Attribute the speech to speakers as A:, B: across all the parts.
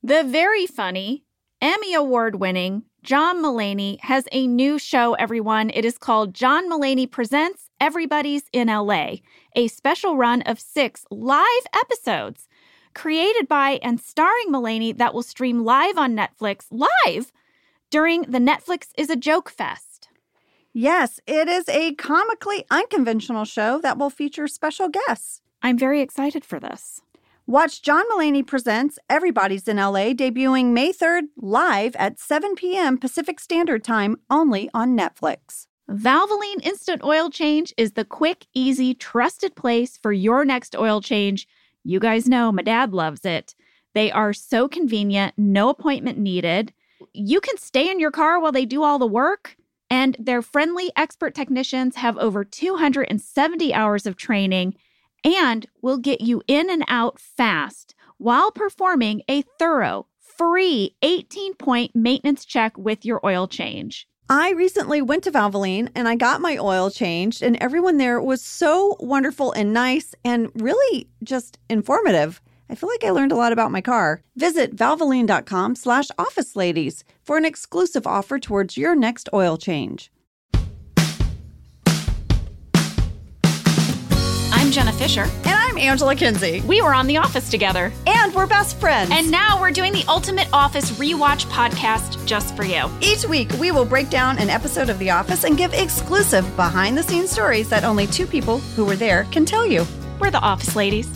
A: The very funny, Emmy Award-winning John Mulaney has a new show, everyone. It is called John Mulaney Presents Everybody's in LA, a special run of 6 live episodes created by and starring Mulaney that will stream live on Netflix live during the Netflix is a Joke Fest.
B: Yes, it is a comically unconventional show that will feature special guests.
A: I'm very excited for this.
B: Watch John Mulaney Presents Everybody's in LA debuting May 3rd live at 7 p.m. Pacific Standard Time only on Netflix.
A: Valvoline Instant Oil Change is the quick, easy, trusted place for your next oil change. You guys know my dad loves it. They are so convenient, no appointment needed. You can stay in your car while they do all the work. And their friendly expert technicians have over 270 hours of training and will get you in and out fast while performing a thorough, free 18-point maintenance check with your oil change.
B: I recently went to Valvoline and I got my oil changed, and everyone there was so wonderful and nice and really just informative. I feel like I learned a lot about my car. Visit valvoline.com/officeladies for an exclusive offer towards your next oil change.
A: I'm Jenna Fisher.
B: And I'm Angela Kinsey.
A: We were on The Office together.
B: And we're best friends.
A: And now we're doing the Ultimate Office Rewatch podcast just for you.
B: Each week, we will break down an episode of The Office and give exclusive behind-the-scenes stories that only 2 people who were there can tell you.
A: We're the Office Ladies.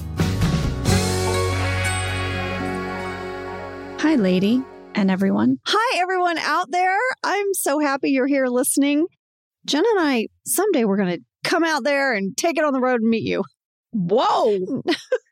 A: Hi, lady, and everyone.
B: Hi, everyone out there. I'm so happy you're here listening. Jenna and I, someday we're going to come out there and take it on the road and meet you.
A: Whoa.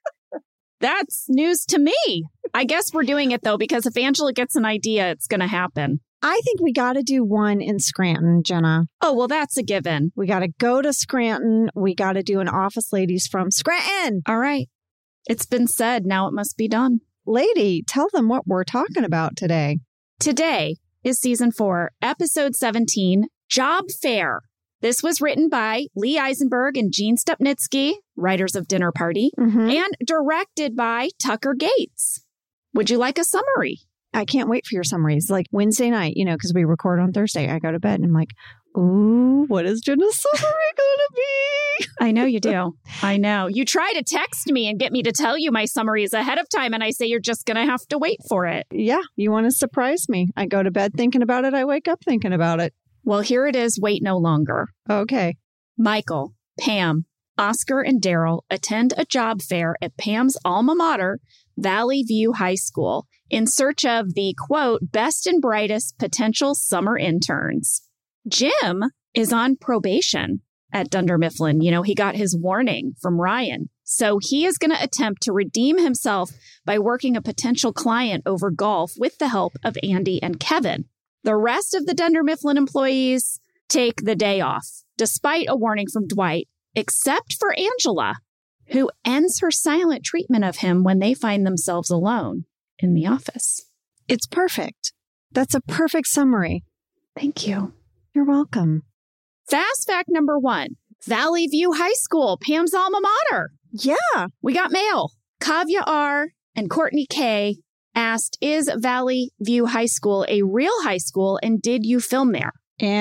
A: That's news to me. I guess we're doing it, though, because if Angela gets an idea, it's going to happen.
C: I think we got to do one in Scranton, Jenna.
A: Oh, well, that's a given.
C: We got to go to Scranton. We got to do an Office Ladies from Scranton.
A: All right. It's been said. Now it must be done.
C: Lady, tell them what we're talking about today.
A: Today is Season 4, Episode 17, Job Fair. This was written by Lee Eisenberg and Gene Stupnitsky, writers of Dinner Party, and directed by Tucker Gates. Would you like a summary?
C: I can't wait for your summaries. Like Wednesday night, because we record on Thursday, I go to bed and I'm like, ooh, what is Jenna's summary going to be?
A: I know you do. I know. You try to text me and get me to tell you my summaries ahead of time, and I say you're just going to have to wait for it.
C: Yeah, you want to surprise me. I go to bed thinking about it. I wake up thinking about it.
A: Well, here it is. Wait no longer.
C: Okay.
A: Michael, Pam, Oscar, and Daryl attend a job fair at Pam's alma mater, Valley View High School, in search of the, quote, best and brightest potential summer interns. Jim is on probation at Dunder Mifflin. He got his warning from Ryan. So he is going to attempt to redeem himself by working a potential client over golf with the help of Andy and Kevin. The rest of the Dunder Mifflin employees take the day off, despite a warning from Dwight, except for Angela, who ends her silent treatment of him when they find themselves alone in the office.
C: It's perfect. That's a perfect summary.
A: Thank you.
C: You're welcome.
A: Fast fact number 1, Valley View High School, Pam's alma mater.
C: Yeah.
A: We got mail. Kavya R. and Courtney K. asked, is Valley View High School a real high school, and did you film there?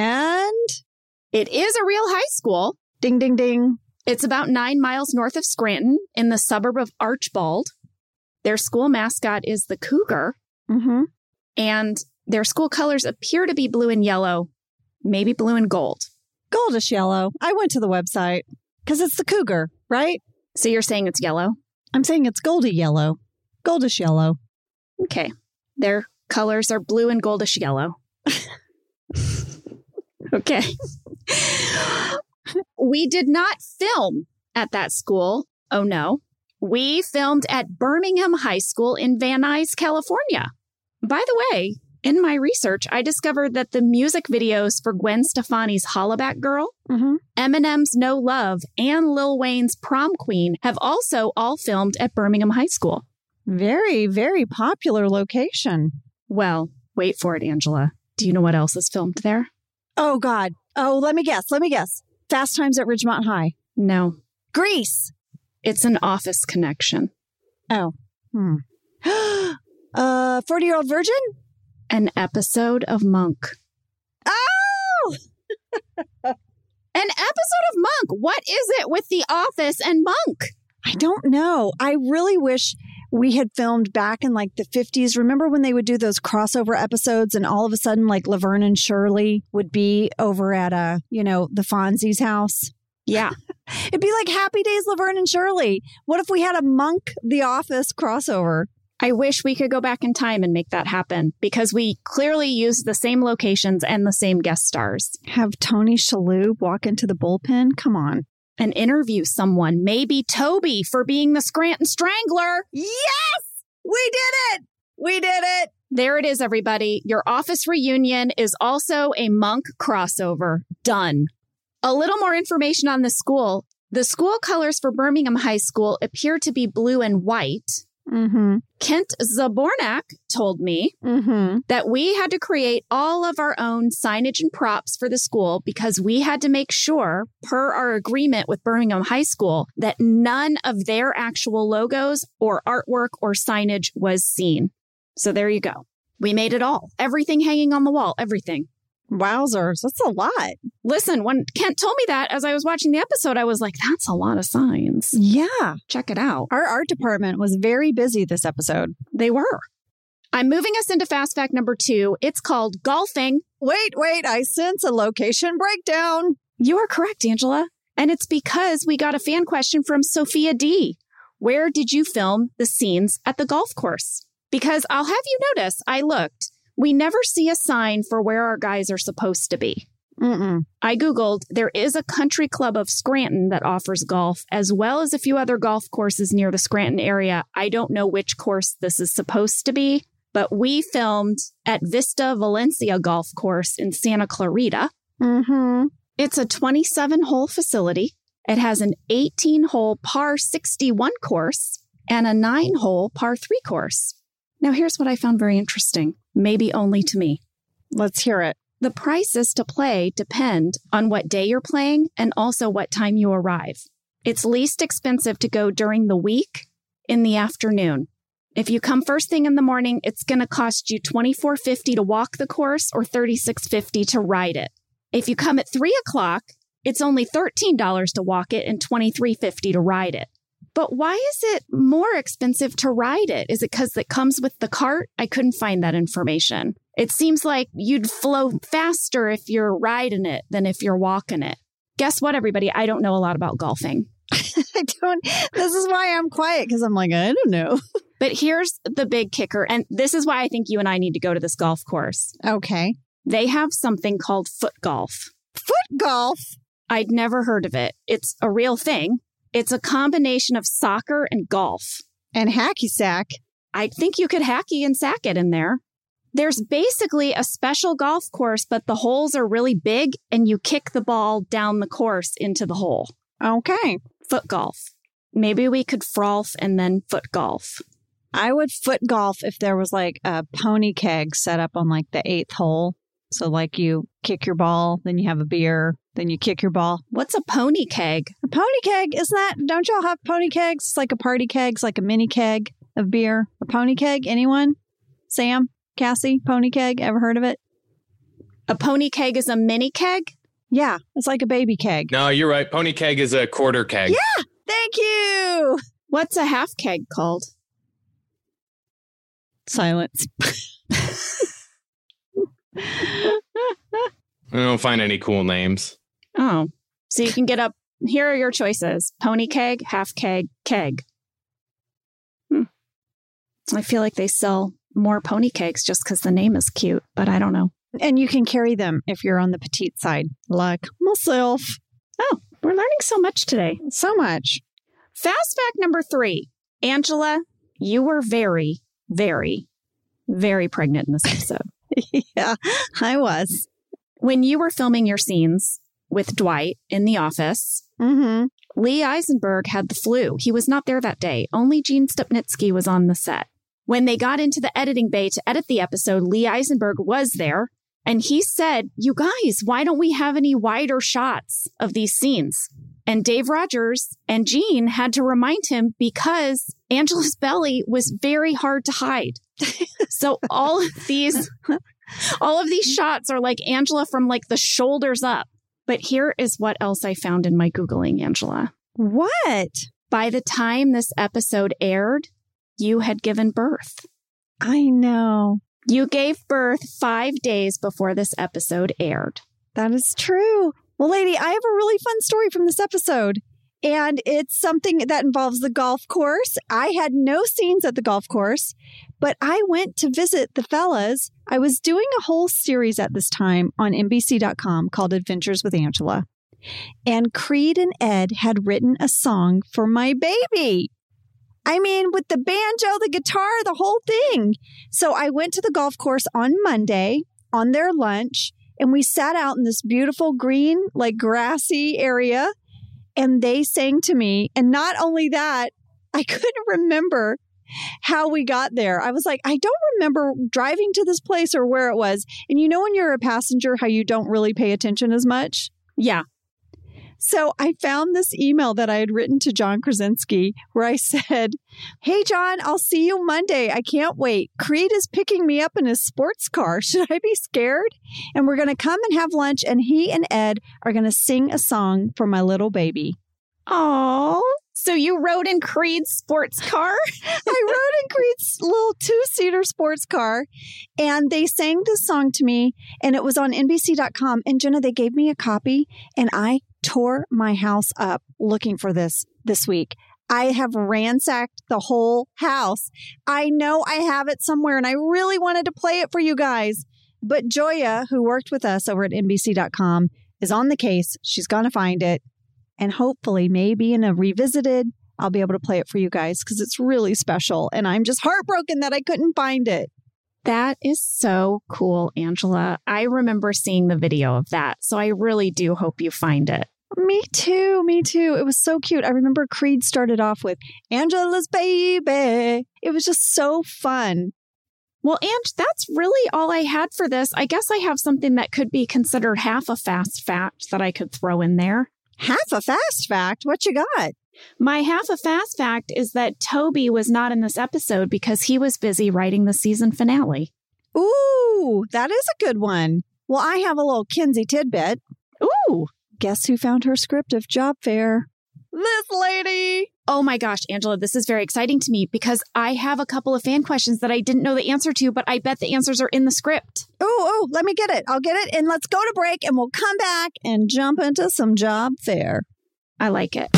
C: And?
A: It is a real high school.
C: Ding, ding, ding.
A: It's about 9 miles north of Scranton in the suburb of Archbald. Their school mascot is the cougar. And their school colors appear to be blue and yellow, maybe blue and gold.
C: Goldish yellow. I went to the website because it's the cougar, right?
A: So you're saying it's yellow?
C: I'm saying it's goldy yellow. Goldish yellow.
A: Okay. Their colors are blue and goldish yellow. Okay. We did not film at that school. Oh, no. We filmed at Birmingham High School in Van Nuys, California. By the way, in my research, I discovered that the music videos for Gwen Stefani's Hollaback Girl, Eminem's No Love, and Lil Wayne's Prom Queen have also all filmed at Birmingham High School.
C: Very, very popular location.
A: Well, wait for it, Angela. Do you know what else is filmed there?
C: Oh, God. Oh, let me guess. Fast Times at Ridgemont High.
A: No.
C: Grease.
A: It's an Office connection.
C: Oh. 40-Year-Old Virgin?
A: An episode of Monk.
C: Oh!
A: An episode of Monk. What is it with The Office and Monk?
C: I don't know. I really wish we had filmed back in like the 50s. Remember when they would do those crossover episodes and all of a sudden like Laverne and Shirley would be over at the Fonzie's house?
A: Yeah.
C: It'd be like Happy Days Laverne and Shirley. What if we had a Monk The Office crossover?
A: I wish we could go back in time and make that happen because we clearly used the same locations and the same guest stars.
C: Have Tony Shalhoub walk into the bullpen? Come on.
A: And interview someone, maybe Toby for being the Scranton Strangler.
C: Yes! We did it! We did it!
A: There it is, everybody. Your Office reunion is also a Monk crossover. Done. A little more information on the school. The school colors for Birmingham High School appear to be blue and white.
C: Mm-hmm.
A: Kent Zabornak told me that we had to create all of our own signage and props for the school because we had to make sure, per our agreement with Birmingham High School, that none of their actual logos or artwork or signage was seen. So there you go. We made it all. Everything hanging on the wall. Everything.
C: Wowzers. That's a lot.
A: Listen, when Kent told me that as I was watching the episode, I was like, that's a lot of signs.
C: Yeah.
A: Check it out.
C: Our art department was very busy this episode.
A: They were. I'm moving us into fast fact number 2. It's called golfing.
C: Wait. I sense a location breakdown.
A: You are correct, Angela. And it's because we got a fan question from Sophia D. Where did you film the scenes at the golf course? Because I'll have you notice, I looked. We never see a sign for where our guys are supposed to be. I Googled, there is a country club of Scranton that offers golf, as well as a few other golf courses near the Scranton area. I don't know which course this is supposed to be, but we filmed at Vista Valencia Golf Course in Santa Clarita. It's a 27-hole facility. It has an 18-hole par 61 course and a 9-hole par 3 course. Now, here's what I found very interesting, maybe only to me.
C: Let's hear it.
A: The prices to play depend on what day you're playing and also what time you arrive. It's least expensive to go during the week in the afternoon. If you come first thing in the morning, it's going to cost you $24.50 to walk the course or $36.50 to ride it. If you come at 3 o'clock, it's only $13 to walk it and $23.50 to ride it. But why is it more expensive to ride it? Is it because it comes with the cart? I couldn't find that information. It seems like you'd flow faster if you're riding it than if you're walking it. Guess what, everybody? I don't know a lot about golfing.
C: I don't. This is why I'm quiet, because I'm like, I don't know.
A: But here's the big kicker. And this is why I think you and I need to go to this golf course.
C: Okay.
A: They have something called foot golf.
C: Foot golf?
A: I'd never heard of it. It's a real thing. It's a combination of soccer and golf.
C: And hacky sack.
A: I think you could hacky and sack it in there. There's basically a special golf course, but the holes are really big and you kick the ball down the course into the hole.
C: Okay.
A: Foot golf. Maybe we could frolf and then foot golf.
C: I would foot golf if there was like a pony keg set up on like the 8th hole. So like you kick your ball, then you have a beer, then you kick your ball.
A: What's a pony keg?
C: A pony keg, isn't that, don't y'all have pony kegs? It's like a party keg, it's like a mini keg of beer. A pony keg, anyone? Sam, Cassie, pony keg, ever heard of it?
A: A pony keg is a mini keg?
C: Yeah, it's like a baby keg.
D: No, you're right. Pony keg is a quarter keg.
C: Yeah, thank you.
A: What's a half keg called?
C: Silence.
D: I don't find any cool names.
A: Oh, so you can get up. Here are your choices. Pony keg, half keg, keg. I feel like they sell more pony kegs just because the name is cute, but I don't know.
C: And you can carry them if you're on the petite side, like myself.
A: Oh, we're learning so much today.
C: So much.
A: Fast fact number 3. Angela, you were very, very, very pregnant in this episode.
C: Yeah, I was.
A: When you were filming your scenes with Dwight in the office, Lee Eisenberg had the flu. He was not there that day. Only Gene Stupnitsky was on the set. When they got into the editing bay to edit the episode, Lee Eisenberg was there. And he said, you guys, why don't we have any wider shots of these scenes? And Dave Rogers and Gene had to remind him because Angela's belly was very hard to hide. So all of these shots are like Angela from like the shoulders up. But here is what else I found in my Googling, Angela.
C: What?
A: By the time this episode aired, you had given birth.
C: I know.
A: You gave birth 5 days before this episode aired.
C: That is true. Well, lady, I have a really fun story from this episode. And it's something that involves the golf course. I had no scenes at the golf course, but I went to visit the fellas. I was doing a whole series at this time on NBC.com called Adventures with Angela. And Creed and Ed had written a song for my baby. I mean, with the banjo, the guitar, the whole thing. So I went to the golf course on Monday on their lunch, and we sat out in this beautiful green, like grassy area. And they sang to me. And not only that, I couldn't remember how we got there. I was like, I don't remember driving to this place or where it was. And you know, when you're a passenger, how you don't really pay attention as much?
A: Yeah.
C: So I found this email that I had written to John Krasinski where I said, hey, John, I'll see you Monday. I can't wait. Creed is picking me up in his sports car. Should I be scared? And we're going to come and have lunch. And he and Ed are going to sing a song for my little baby.
A: Oh, so you rode in Creed's sports car?
C: I rode in Creed's little 2-seater sports car, and they sang this song to me, and it was on NBC.com. And Jenna, they gave me a copy, and I tore my house up looking for this week. I have ransacked the whole house. I know I have it somewhere, and I really wanted to play it for you guys. But Joya, who worked with us over at NBC.com, is on the case. She's going to find it. And hopefully, maybe in a revisited, I'll be able to play it for you guys because it's really special. And I'm just heartbroken that I couldn't find it.
A: That is so cool, Angela. I remember seeing the video of that. So I really do hope you find it.
C: Me too. Me too. It was so cute. I remember Creed started off with Angela's baby. It was just so fun.
A: Well, Ange, that's really all I had for this. I guess I have something that could be considered half a fast fact that I could throw in there.
C: Half a fast fact? What you got?
A: My half a fast fact is that Toby was not in this episode because he was busy writing the season finale.
C: Ooh, that is a good one. Well, I have a little Kinsey tidbit.
A: Ooh.
C: Guess who found her script of Job Fair? This lady.
A: Oh my gosh, Angela, this is very exciting to me because I have a couple of fan questions that I didn't know the answer to, but I bet the answers are in the script.
C: Oh, let me get it. I'll get it. And let's go to break and we'll come back and jump into some Job Fair.
A: I like it.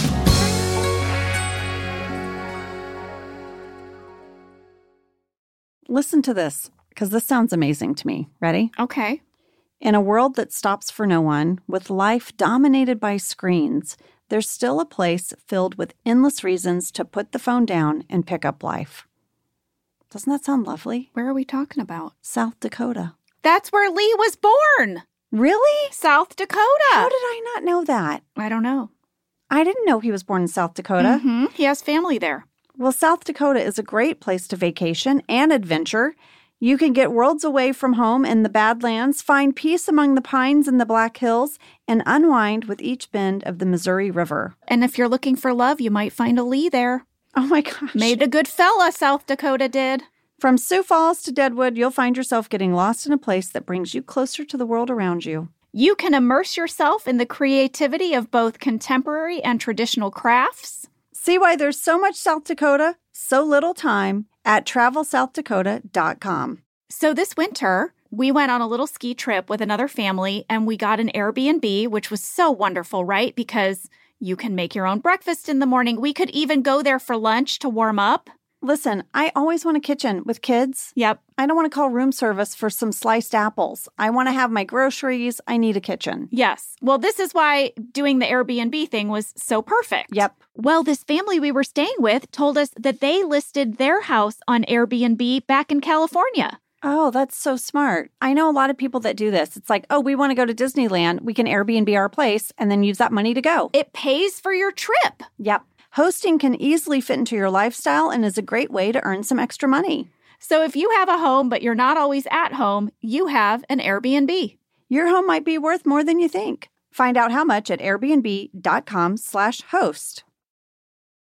B: Listen to this, because this sounds amazing to me. Ready?
A: Okay.
B: In a world that stops for no one, with life dominated by screens, there's still a place filled with endless reasons to put the phone down and pick up life. Doesn't that sound lovely?
A: Where are we talking about?
B: South Dakota.
A: That's where Lee was born.
B: Really?
A: South Dakota.
B: How did I not know that?
A: I don't know.
B: I didn't know he was born in South Dakota.
A: Mm-hmm. He has family there.
B: Well, South Dakota is a great place to vacation and adventure. You can get worlds away from home in the Badlands, find peace among the pines in the Black Hills, and unwind with each bend of the Missouri River.
A: And if you're looking for love, you might find a Lee there.
B: Oh my gosh.
A: Made a good fella, South Dakota did.
B: From Sioux Falls to Deadwood, you'll find yourself getting lost in a place that brings you closer to the world around you.
A: You can immerse yourself in the creativity of both contemporary and traditional crafts.
B: See why there's so much South Dakota, so little time at TravelSouthDakota.com.
A: So this winter, we went on a little ski trip with another family and we got an Airbnb, which was so wonderful, right? Because you can make your own breakfast in the morning. We could even go there for lunch to warm up.
B: Listen, I always want a kitchen with kids.
A: Yep.
B: I don't want to call room service for some sliced apples. I want to have my groceries. I need a kitchen.
A: Yes. Well, this is why doing the Airbnb thing was so perfect.
B: Yep.
A: Well, this family we were staying with told us that they listed their house on Airbnb back in California.
B: Oh, that's so smart. I know a lot of people that do this. It's like, oh, we want to go to Disneyland. We can Airbnb our place and then use that money to go.
A: It pays for your trip.
B: Yep. Hosting can easily fit into your lifestyle and is a great way to earn some extra money.
A: So if you have a home, but you're not always at home, you have an Airbnb.
B: Your home might be worth more than you think. Find out how much at airbnb.com/host.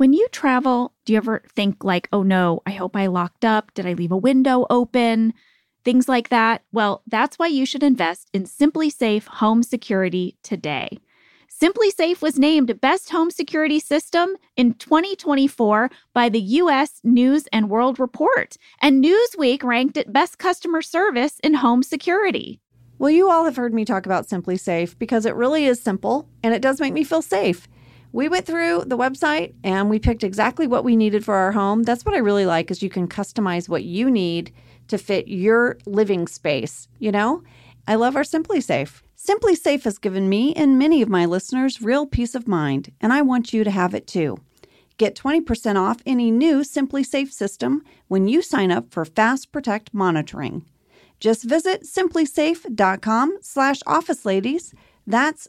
A: When you travel, do you ever think like, oh no, I hope I locked up? Did I leave a window open? Things like that. Well, that's why you should invest in SimpliSafe Home Security today. SimpliSafe was named Best Home Security System in 2024 by the U.S. News and World Report, and Newsweek ranked it Best Customer Service in Home Security.
B: Well, you all have heard me talk about SimpliSafe because it really is simple and it does make me feel safe. We went through the website and we picked exactly what we needed for our home. That's what I really like, is you can customize what you need to fit your living space. You know, I love our SimpliSafe. SimpliSafe has given me and many of my listeners real peace of mind, and I want you to have it too. Get 20% off any new SimpliSafe system when you sign up for Fast Protect monitoring. Just visit simplisafe.com/officeladies. That's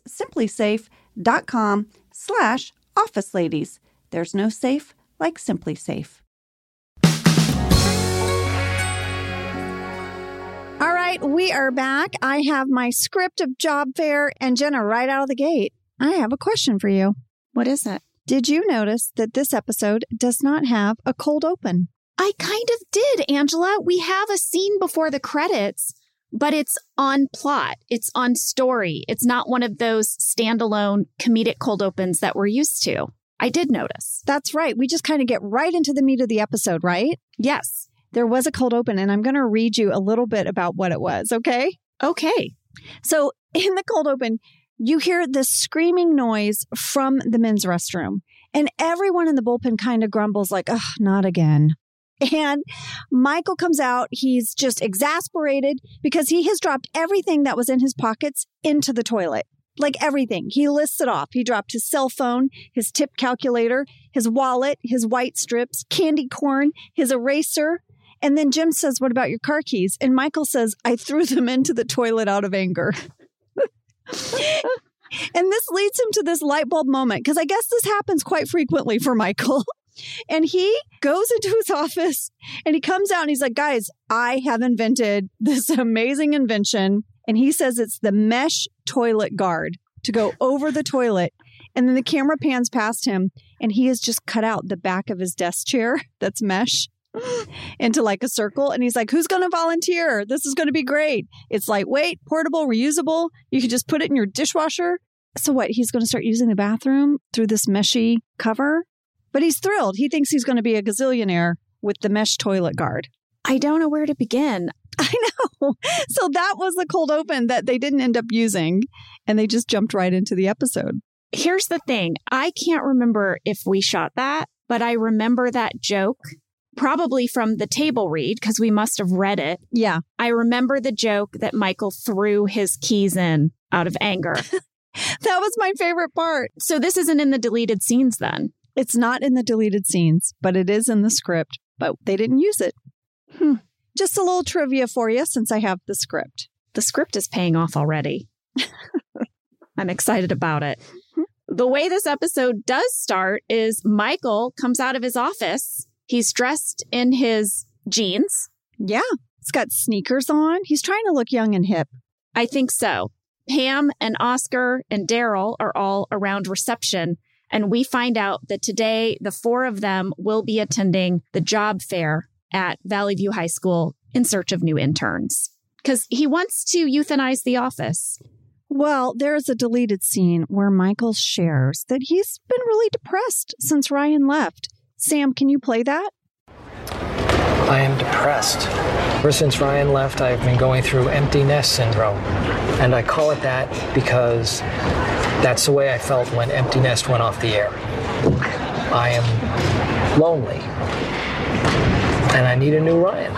B: simplisafe.com/officeladies. There's no safe like SimpliSafe.
C: All right, we are back. I have my script of job fair, and Jenna, right out of the gate, I have a question for you.
A: What is it?
C: Did you notice that this episode does not have a cold open?
A: I kind of did, Angela. We have a scene before the credits, but it's on plot. It's on story. It's not one of those standalone comedic cold opens that we're used to. I did notice.
C: That's right. We just kind of get right into the meat of the episode, right?
A: Yes.
C: There was a cold open, and I'm going to read you a little bit about what it was, okay?
A: Okay.
C: So in the cold open, you hear this screaming noise from the men's restroom, and everyone in the bullpen kind of grumbles like, ugh, not again. And Michael comes out. He's just exasperated because he has dropped everything that was in his pockets into the toilet. Like everything. He lists it off. He dropped his cell phone, his tip calculator, his wallet, his white strips, candy corn, his eraser. And then Jim says, what about your car keys? And Michael says, I threw them into the toilet out of anger. And this leads him to this light bulb moment, because I guess this happens quite frequently for Michael. And he goes into his office and he comes out and he's like, guys, I have invented this amazing invention. And he says it's the mesh toilet guard to go over the toilet. And then the camera pans past him and he has just cut out the back of his desk chair that's mesh into like a circle. And he's like, who's going to volunteer? This is going to be great. It's lightweight, portable, reusable. You can just put it in your dishwasher. So what? He's going to start using the bathroom through this meshy cover? But he's thrilled. He thinks he's going to be a gazillionaire with the mesh toilet guard.
A: I don't know where to begin.
C: I know. So that was the cold open that they didn't end up using. And they just jumped right into the episode.
A: Here's the thing. I can't remember if we shot that, but I remember that joke. Probably from the table read, because we must have read it.
C: Yeah.
A: I remember the joke that Michael threw his keys in out of anger.
C: That was my favorite part.
A: So this isn't in the deleted scenes then?
C: It's not in the deleted scenes, but it is in the script. But they didn't use it. Just a little trivia for you since I have the script.
A: The script is paying off already. I'm excited about it. The way this episode does start is Michael comes out of his office. He's dressed in his jeans.
C: Yeah. He's got sneakers on. He's trying to look young and hip.
A: I think so. Pam and Oscar and Daryl are all around reception. And we find out that today the four of them will be attending the job fair at Valley View High School in search of new interns. Because he wants to euthanize the office.
C: Well, there's a deleted scene where Michael shares that he's been really depressed since Ryan left. Sam, can you play that?
E: I am depressed. Ever since Ryan left, I've been going through empty nest syndrome. And I call it that because that's the way I felt when Empty Nest went off the air. I am lonely. And I need a new Ryan.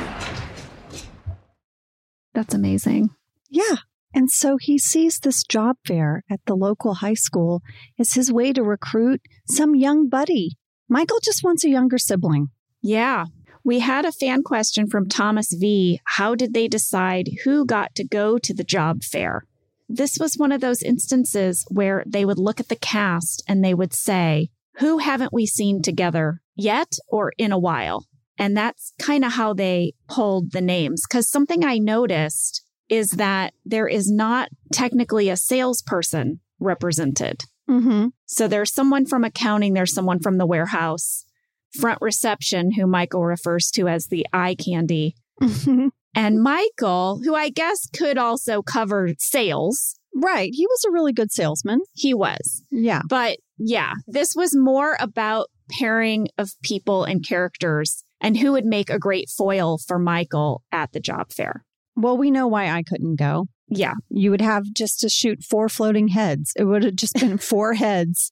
A: That's amazing.
C: Yeah. And so he sees this job fair at the local high school as his way to recruit some young buddy. Michael just wants a younger sibling.
A: Yeah. We had a fan question from Thomas V. How did they decide who got to go to the job fair? This was one of those instances where they would look at the cast and they would say, who haven't we seen together yet or in a while? And that's kind of how they pulled the names. Because something I noticed is that there is not technically a salesperson represented.
C: Mm-hmm.
A: So there's someone from accounting, there's someone from the warehouse, front reception, who Michael refers to as the eye candy. And Michael, who I guess could also cover sales.
C: Right. He was a really good salesman.
A: He was.
C: Yeah.
A: But yeah, this was more about pairing of people and characters and who would make a great foil for Michael at the job fair.
C: Well, we know why I couldn't go.
A: Yeah.
C: You would have just to shoot 4 floating heads. It would have just been 4 heads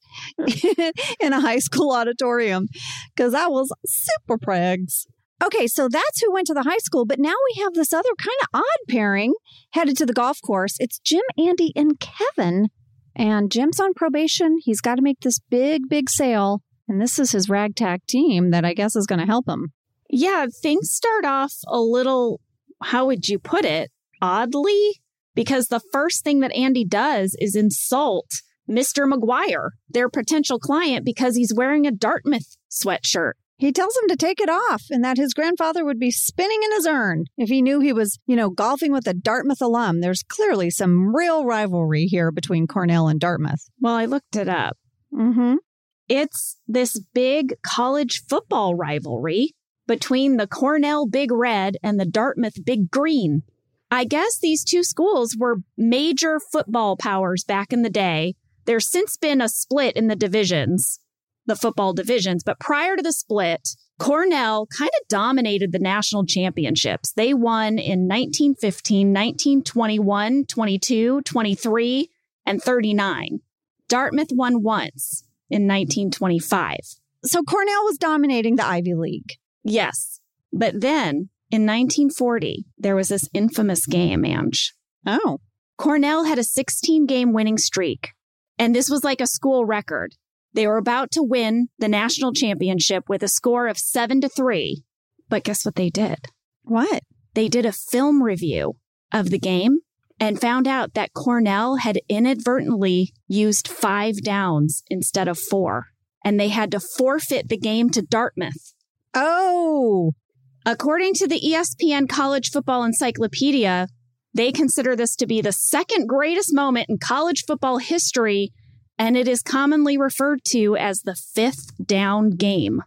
C: in a high school auditorium because I was super pregs. Okay, so that's who went to the high school. But now we have this other kind of odd pairing headed to the golf course. It's Jim, Andy, and Kevin. And Jim's on probation. He's got to make this big sale. And this is his ragtag team that I guess is going to help him.
A: Yeah, things start off a little, how would you put it, oddly? Because the first thing that Andy does is insult Mr. McGuire, their potential client, because he's wearing a Dartmouth sweatshirt.
C: He tells him to take it off and that his grandfather would be spinning in his urn if he knew he was, golfing with a Dartmouth alum. There's clearly some real rivalry here between Cornell and Dartmouth.
A: Well, I looked it up.
C: Mm-hmm.
A: It's this big college football rivalry between the Cornell Big Red and the Dartmouth Big Green. I guess these two schools were major football powers back in the day. There's since been a split in the divisions, the football divisions, but prior to the split, Cornell kind of dominated the national championships. They won in 1915, 1921, 22, 23, and 39. Dartmouth won once in 1925.
C: So Cornell was dominating the Ivy League.
A: Yes. But then in 1940, there was this infamous game, Ange.
C: Oh.
A: Cornell had a 16-game winning streak, and this was like a school record. They were about to win the national championship with a score of 7-3. But guess what they did?
C: What?
A: They did a film review of the game and found out that Cornell had inadvertently used 5 downs instead of 4. And they had to forfeit the game to Dartmouth.
C: Oh.
A: According to the ESPN College Football Encyclopedia, they consider this to be the second greatest moment in college football history, and it is commonly referred to as the 5th down game.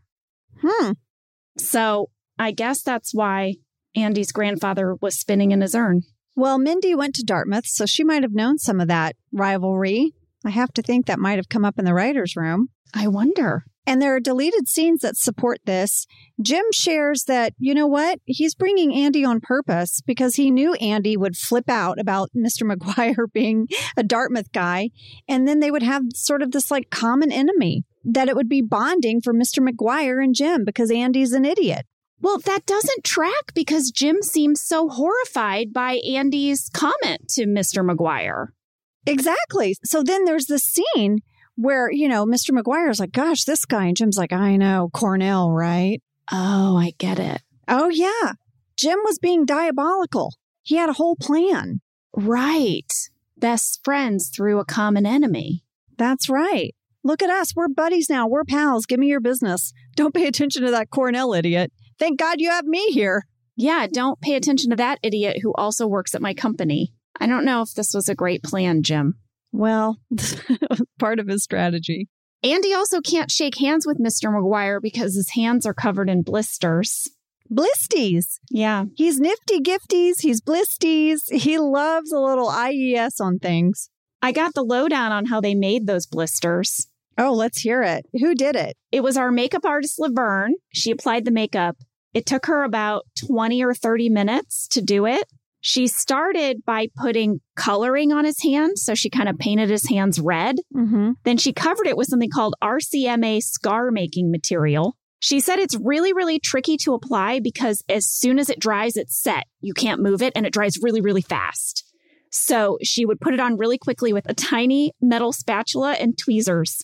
A: So I guess that's why Andy's grandfather was spinning in his urn.
C: Well, Mindy went to Dartmouth, so she might have known some of that rivalry. I have to think that might have come up in the writer's room.
A: I wonder.
C: And there are deleted scenes that support this. Jim shares that, you know what? He's bringing Andy on purpose because he knew Andy would flip out about Mr. McGuire being a Dartmouth guy. And then they would have sort of this like common enemy, that it would be bonding for Mr. McGuire and Jim because Andy's an idiot.
A: Well, that doesn't track because Jim seems so horrified by Andy's comment to Mr. McGuire.
C: Exactly. So then there's this scene where, Mr. McGuire's like, gosh, this guy. And Jim's like, I know, Cornell, right?
A: Oh, I get it.
C: Oh, yeah. Jim was being diabolical. He had a whole plan.
A: Right. Best friends through a common enemy.
C: That's right. Look at us. We're buddies now. We're pals. Give me your business. Don't pay attention to that Cornell idiot. Thank God you have me here.
A: Yeah, don't pay attention to that idiot who also works at my company. I don't know if this was a great plan, Jim.
C: Well, part of his strategy.
A: Andy also can't shake hands with Mr. McGuire because his hands are covered in blisters.
C: Blisties.
A: Yeah.
C: He's nifty gifties. He's blisties. He loves a little IES on things.
A: I got the lowdown on how they made those blisters.
C: Oh, let's hear it. Who did it?
A: It was our makeup artist, Laverne. She applied the makeup. It took her about 20 or 30 minutes to do it. She started by putting coloring on his hands. So she kind of painted his hands red.
C: Mm-hmm.
A: Then she covered it with something called RCMA scar making material. She said it's really, really tricky to apply because as soon as it dries, it's set. You can't move it and it dries really, really fast. So she would put it on really quickly with a tiny metal spatula and tweezers.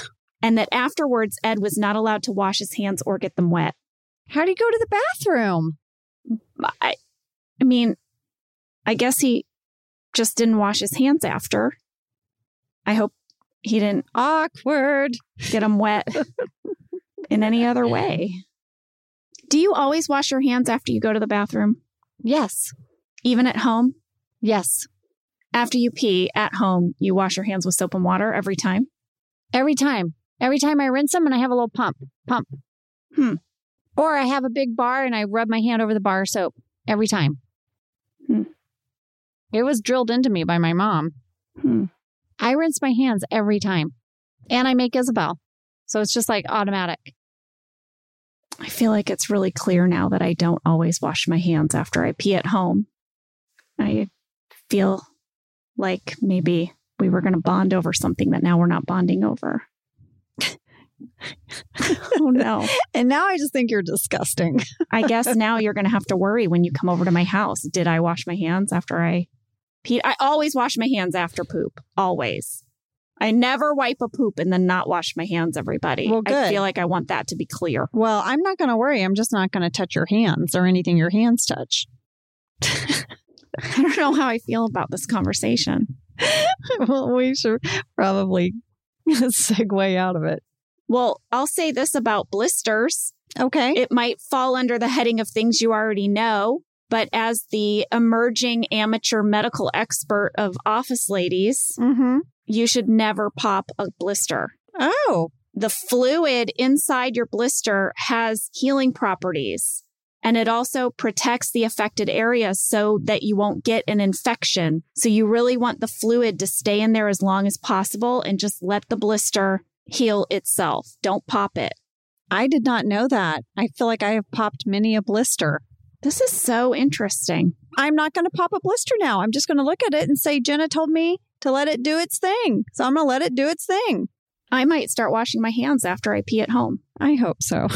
A: And that afterwards, Ed was not allowed to wash his hands or get them wet.
C: How do you go to the bathroom?
A: I mean, I guess he just didn't wash his hands after. I hope he didn't
C: awkward
A: get them wet in any other way. Do you always wash your hands after you go to the bathroom?
C: Yes.
A: Even at home?
C: Yes.
A: After you pee at home, you wash your hands with soap and water every time?
C: Every time. Every time I rinse them and I have a little pump. Or I have a big bar and I rub my hand over the bar of soap. Every time. It was drilled into me by my mom. I rinse my hands every time. And I make Isabel. So it's just like automatic.
A: I feel like it's really clear now that I don't always wash my hands after I pee at home. I feel like maybe we were going to bond over something that now we're not bonding over. Oh, no.
C: And now I just think you're disgusting.
A: I guess now you're going to have to worry when you come over to my house. Did I wash my hands after I peed? I always wash my hands after poop. Always. I never wipe a poop and then not wash my hands, everybody.
C: Well, good.
A: I feel like I want that to be clear.
C: Well, I'm not going to worry. I'm just not going to touch your hands or anything your hands touch.
A: I don't know how I feel about this conversation.
C: Well, we should probably segue out of it.
A: Well, I'll say this about blisters.
C: Okay.
A: It might fall under the heading of things you already know, but as the emerging amateur medical expert of office ladies, you should never pop a blister.
C: Oh.
A: The fluid inside your blister has healing properties, and it also protects the affected area so that you won't get an infection. So you really want the fluid to stay in there as long as possible and just let the blister heal itself. Don't pop it.
C: I did not know that. I feel like I have popped many a blister.
A: This is so interesting.
C: I'm not going to pop a blister now. I'm just going to look at it and say, Jenna told me to let it do its thing. So I'm going to let it do its thing.
A: I might start washing my hands after I pee at home.
C: I hope so.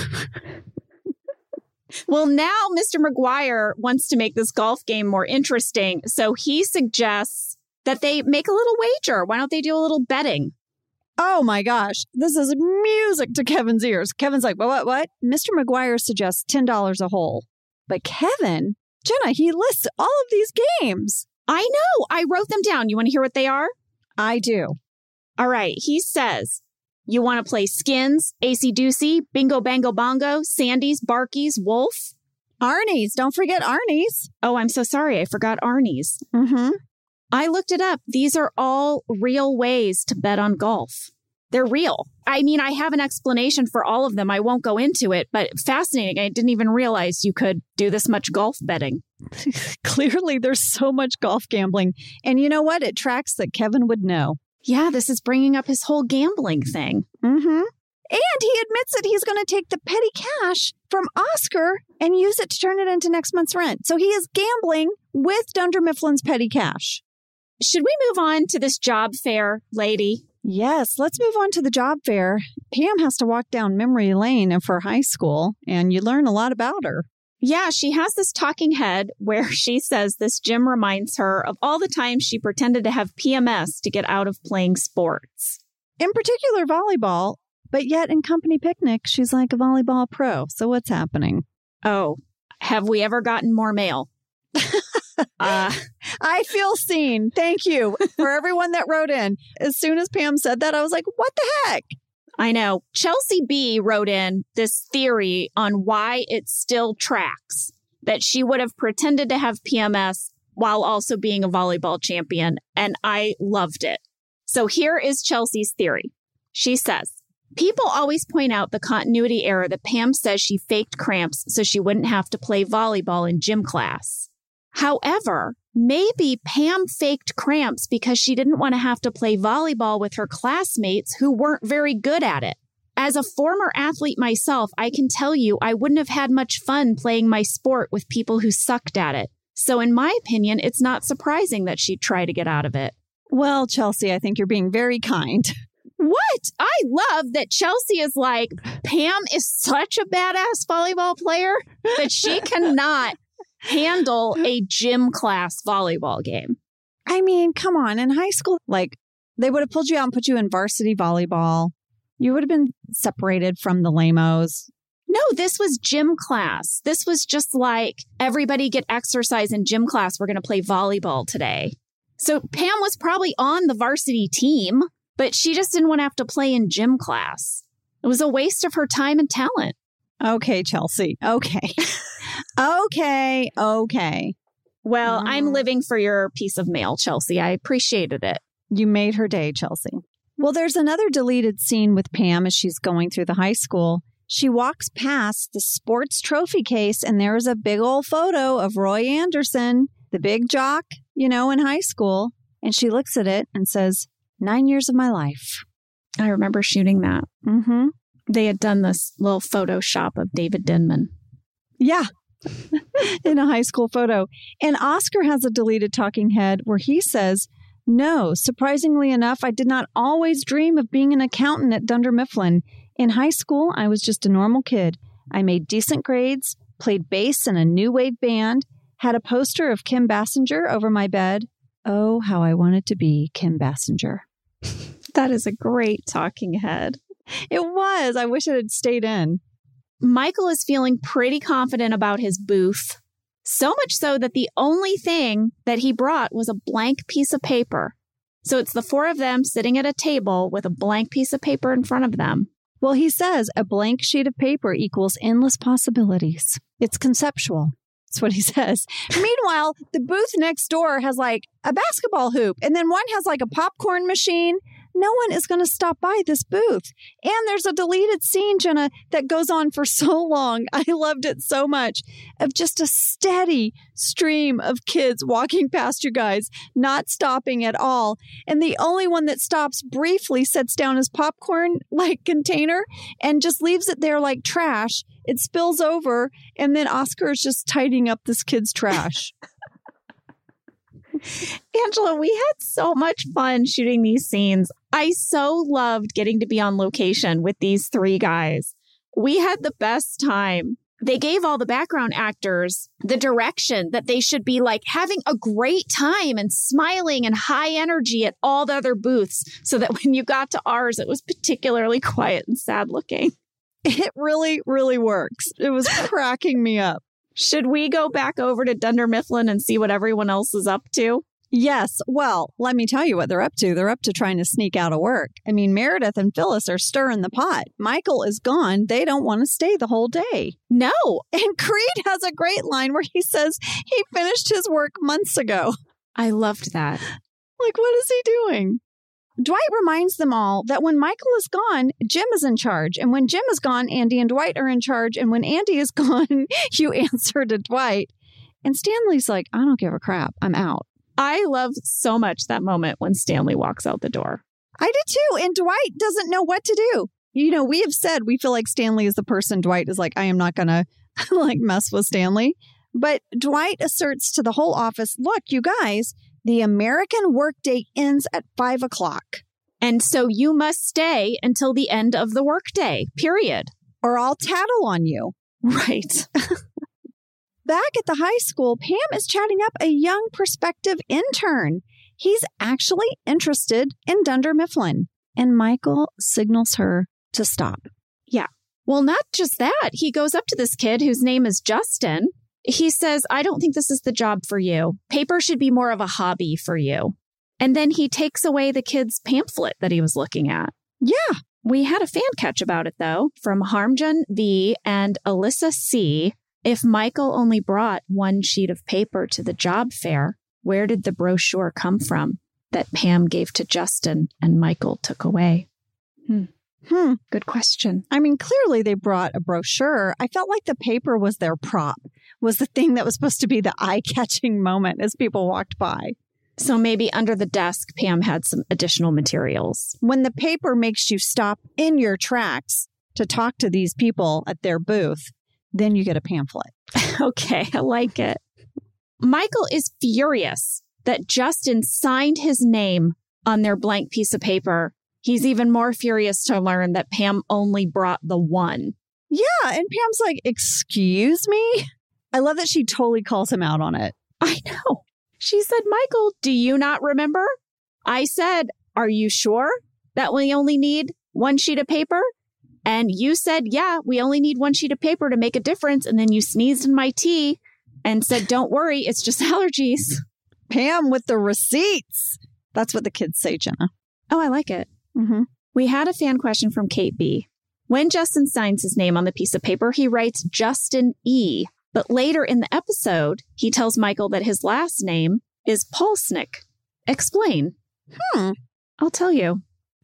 A: Well, now Mr. McGuire wants to make this golf game more interesting. So he suggests that they make a little wager. Why don't they do a little betting?
C: Oh, my gosh. This is music to Kevin's ears. Kevin's like, what? Mr. McGuire suggests $10 a hole. But Kevin, Jenna, he lists all of these games.
A: I know. I wrote them down. You want to hear what they are?
C: I do.
A: All right. He says, you want to play Skins, AC-Doocy, Bingo Bango Bongo, Sandy's, Barky's, Wolf?
C: Arnie's. Don't forget Arnie's.
A: Oh, I'm so sorry. I forgot Arnie's. I looked it up. These are all real ways to bet on golf. They're real. I mean, I have an explanation for all of them. I won't go into it, but fascinating. I didn't even realize you could do this much golf betting.
C: Clearly, there's so much golf gambling. And you know what? It tracks that Kevin would know.
A: Yeah, this is bringing up his whole gambling thing.
C: And he admits that he's going to take the petty cash from Oscar and use it to turn it into next month's rent. So he is gambling with Dunder Mifflin's petty cash.
A: Should we move on to this job fair, lady?
C: Yes, let's move on to the job fair. Pam has to walk down memory lane for high school, and you learn a lot about her.
A: Yeah, she has this talking head where she says this gym reminds her of all the times she pretended to have PMS to get out of playing sports.
C: In particular, volleyball, but yet in company picnic, she's like a volleyball pro. So what's happening?
A: Oh, have we ever gotten more mail?
C: I feel seen. Thank you for everyone that wrote in. As soon as Pam said that, I was like, what the heck?
A: I know. Chelsea B wrote in this theory on why it still tracks that she would have pretended to have PMS while also being a volleyball champion. And I loved it. So here is Chelsea's theory. She says, people always point out the continuity error that Pam says she faked cramps so she wouldn't have to play volleyball in gym class. However, maybe Pam faked cramps because she didn't want to have to play volleyball with her classmates who weren't very good at it. As a former athlete myself, I can tell you I wouldn't have had much fun playing my sport with people who sucked at it. So in my opinion, it's not surprising that she'd try to get out of it.
C: Well, Chelsea, I think you're being very kind.
A: What? I love that Chelsea is like, Pam is such a badass volleyball player that she cannot handle a gym class volleyball game.
C: I mean, come on. In high school, like, they would have pulled you out and put you in varsity volleyball. You would have been separated from the lamos.
A: No, this was gym class. This was just like, everybody get exercise in gym class. We're going to play volleyball today. So Pam was probably on the varsity team, but she just didn't want to have to play in gym class. It was a waste of her time and talent.
C: Okay, Chelsea. Okay. Okay.
A: Well, I'm living for your piece of mail, Chelsea. I appreciated it.
C: You made her day, Chelsea. Well, there's another deleted scene with Pam as she's going through the high school. She walks past the sports trophy case, and there's a big old photo of Roy Anderson, the big jock, in high school. And she looks at it and says, 9 years of my life.
A: I remember shooting that.
C: Mm-hmm.
A: They had done this little Photoshop of David Denman.
C: Yeah. In a high school photo. And Oscar has a deleted talking head where he says, no, surprisingly enough, I did not always dream of being an accountant at Dunder Mifflin. In high school, I was just a normal kid. I made decent grades, played bass in a new wave band, had a poster of Kim Basinger over my bed. Oh, how I wanted to be Kim Basinger.
A: That is a great talking head.
C: It was. I wish it had stayed in.
A: Michael is feeling pretty confident about his booth. So much so that the only thing that he brought was a blank piece of paper. So it's the four of them sitting at a table with a blank piece of paper in front of them.
C: Well, he says a blank sheet of paper equals endless possibilities. It's conceptual. That's what he says. Meanwhile, the booth next door has like a basketball hoop, and then one has like a popcorn machine. No one is going to stop by this booth. And there's a deleted scene, Jenna, that goes on for so long. I loved it so much, of just a steady stream of kids walking past you guys, not stopping at all. And the only one that stops briefly sets down his popcorn like container and just leaves it there like trash. It spills over, and then Oscar is just tidying up this kid's trash.
A: Angela, we had so much fun shooting these scenes. I so loved getting to be on location with these three guys. We had the best time. They gave all the background actors the direction that they should be like having a great time and smiling and high energy at all the other booths, so that when you got to ours, it was particularly quiet and sad looking.
C: It really, really works. It was cracking me up.
A: Should we go back over to Dunder Mifflin and see what everyone else is up to?
C: Yes. Well, let me tell you what they're up to. They're up to trying to sneak out of work. I mean, Meredith and Phyllis are stirring the pot. Michael is gone. They don't want to stay the whole day.
A: No.
C: And Creed has a great line where he says he finished his work months ago.
A: I loved that.
C: Like, what is he doing? Dwight reminds them all that when Michael is gone, Jim is in charge. And when Jim is gone, Andy and Dwight are in charge. And when Andy is gone, you answer to Dwight. And Stanley's like, I don't give a crap. I'm out.
A: I loved so much that moment when Stanley walks out the door.
C: I did too. And Dwight doesn't know what to do. You know, we have said we feel like Stanley is the person. Dwight is like, I am not going to like mess with Stanley. But Dwight asserts to the whole office, look, you guys, the American workday ends at 5 o'clock.
A: And so you must stay until the end of the workday, period.
C: Or I'll tattle on you.
A: Right.
C: Back at the high school, Pam is chatting up a young prospective intern. He's actually interested in Dunder Mifflin. And Michael signals her to stop.
A: Yeah. Well, not just that. He goes up to this kid whose name is Justin. He says, I don't think this is the job for you. Paper should be more of a hobby for you. And then he takes away the kid's pamphlet that he was looking at.
C: Yeah.
A: We had a fan catch about it, though, from Harmjan V. and Alyssa C. If Michael only brought one sheet of paper to the job fair, where did the brochure come from that Pam gave to Justin and Michael took away? Good question.
C: I mean, clearly they brought a brochure. I felt like the paper was their prop, was the thing that was supposed to be the eye-catching moment as people walked by.
A: So maybe under the desk, Pam had some additional materials.
C: When the paper makes you stop in your tracks to talk to these people at their booth, then you get a pamphlet.
A: Okay, I like it. Michael is furious that Justin signed his name on their blank piece of paper. He's even more furious to learn that Pam only brought the one.
C: Yeah, and Pam's like, excuse me? I love that she totally calls him out on it.
A: I know. She said, Michael, do you not remember? I said, are you sure that we only need one sheet of paper? And you said, yeah, we only need one sheet of paper to make a difference. And then you sneezed in my tea and said, don't worry, it's just allergies.
C: Pam with the receipts. That's what the kids say, Jenna.
A: Oh, I like it.
C: Mm-hmm.
A: We had a fan question from Kate B. When Justin signs his name on the piece of paper, he writes Justin E. But later in the episode, he tells Michael that his last name is Paulsnick. Explain.
C: I'll
A: tell you.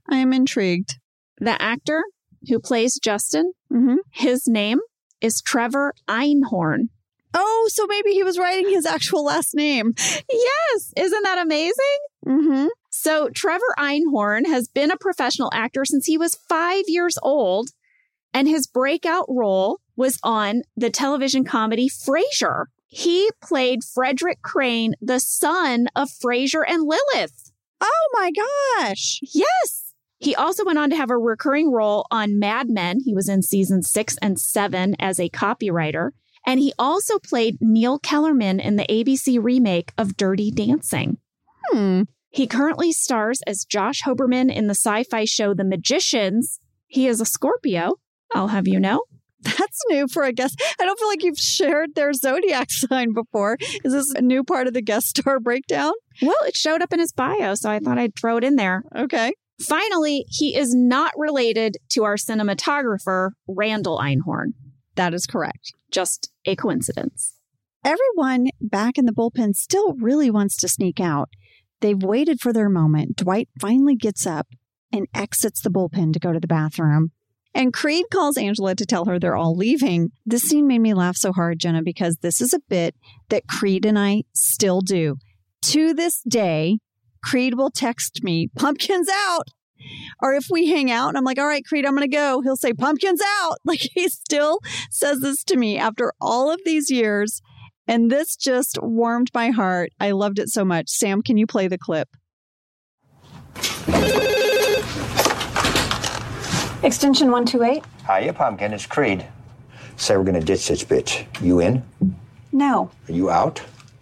C: I am intrigued.
A: The actor who plays Justin,
C: Mm-hmm.
A: his name is Trevor Einhorn.
C: Oh, so maybe he was writing his actual last name.
A: Yes. Isn't that amazing?
C: Mm-hmm.
A: So Trevor Einhorn has been a professional actor since he was 5 years old, and his breakout role was on the television comedy Frasier. He played Frederick Crane, the son of Frasier and Lilith.
C: Oh, my gosh.
A: Yes. He also went on to have a recurring role on Mad Men. He was in seasons 6 and 7 as a copywriter. And he also played Neil Kellerman in the ABC remake of Dirty Dancing. He currently stars as Josh Hoberman in the sci-fi show The Magicians. He is a Scorpio, I'll have you know.
C: That's new for a guest. I don't feel like you've shared their zodiac sign before. Is this a new part of the guest star breakdown?
A: Well, it showed up in his bio, so I thought I'd throw it in there.
C: Okay.
A: Finally, he is not related to our cinematographer, Randall Einhorn.
C: That is correct.
A: Just a coincidence.
C: Everyone back in the bullpen still really wants to sneak out. They've waited for their moment. Dwight finally gets up and exits the bullpen to go to the bathroom. And Creed calls Angela to tell her they're all leaving. This scene made me laugh so hard, Jenna, because this is a bit that Creed and I still do. To this day, Creed will text me, "Pumpkins out." Or if we hang out and I'm like, "All right, Creed, I'm going to go," he'll say, "Pumpkins out." Like, he still says this to me after all of these years. And this just warmed my heart. I loved it so much. Sam, can you play the clip?
B: Extension 128?
F: Hiya, Pumpkin. It's Creed. Say we're gonna ditch this bitch. You in?
B: No.
F: Are you out?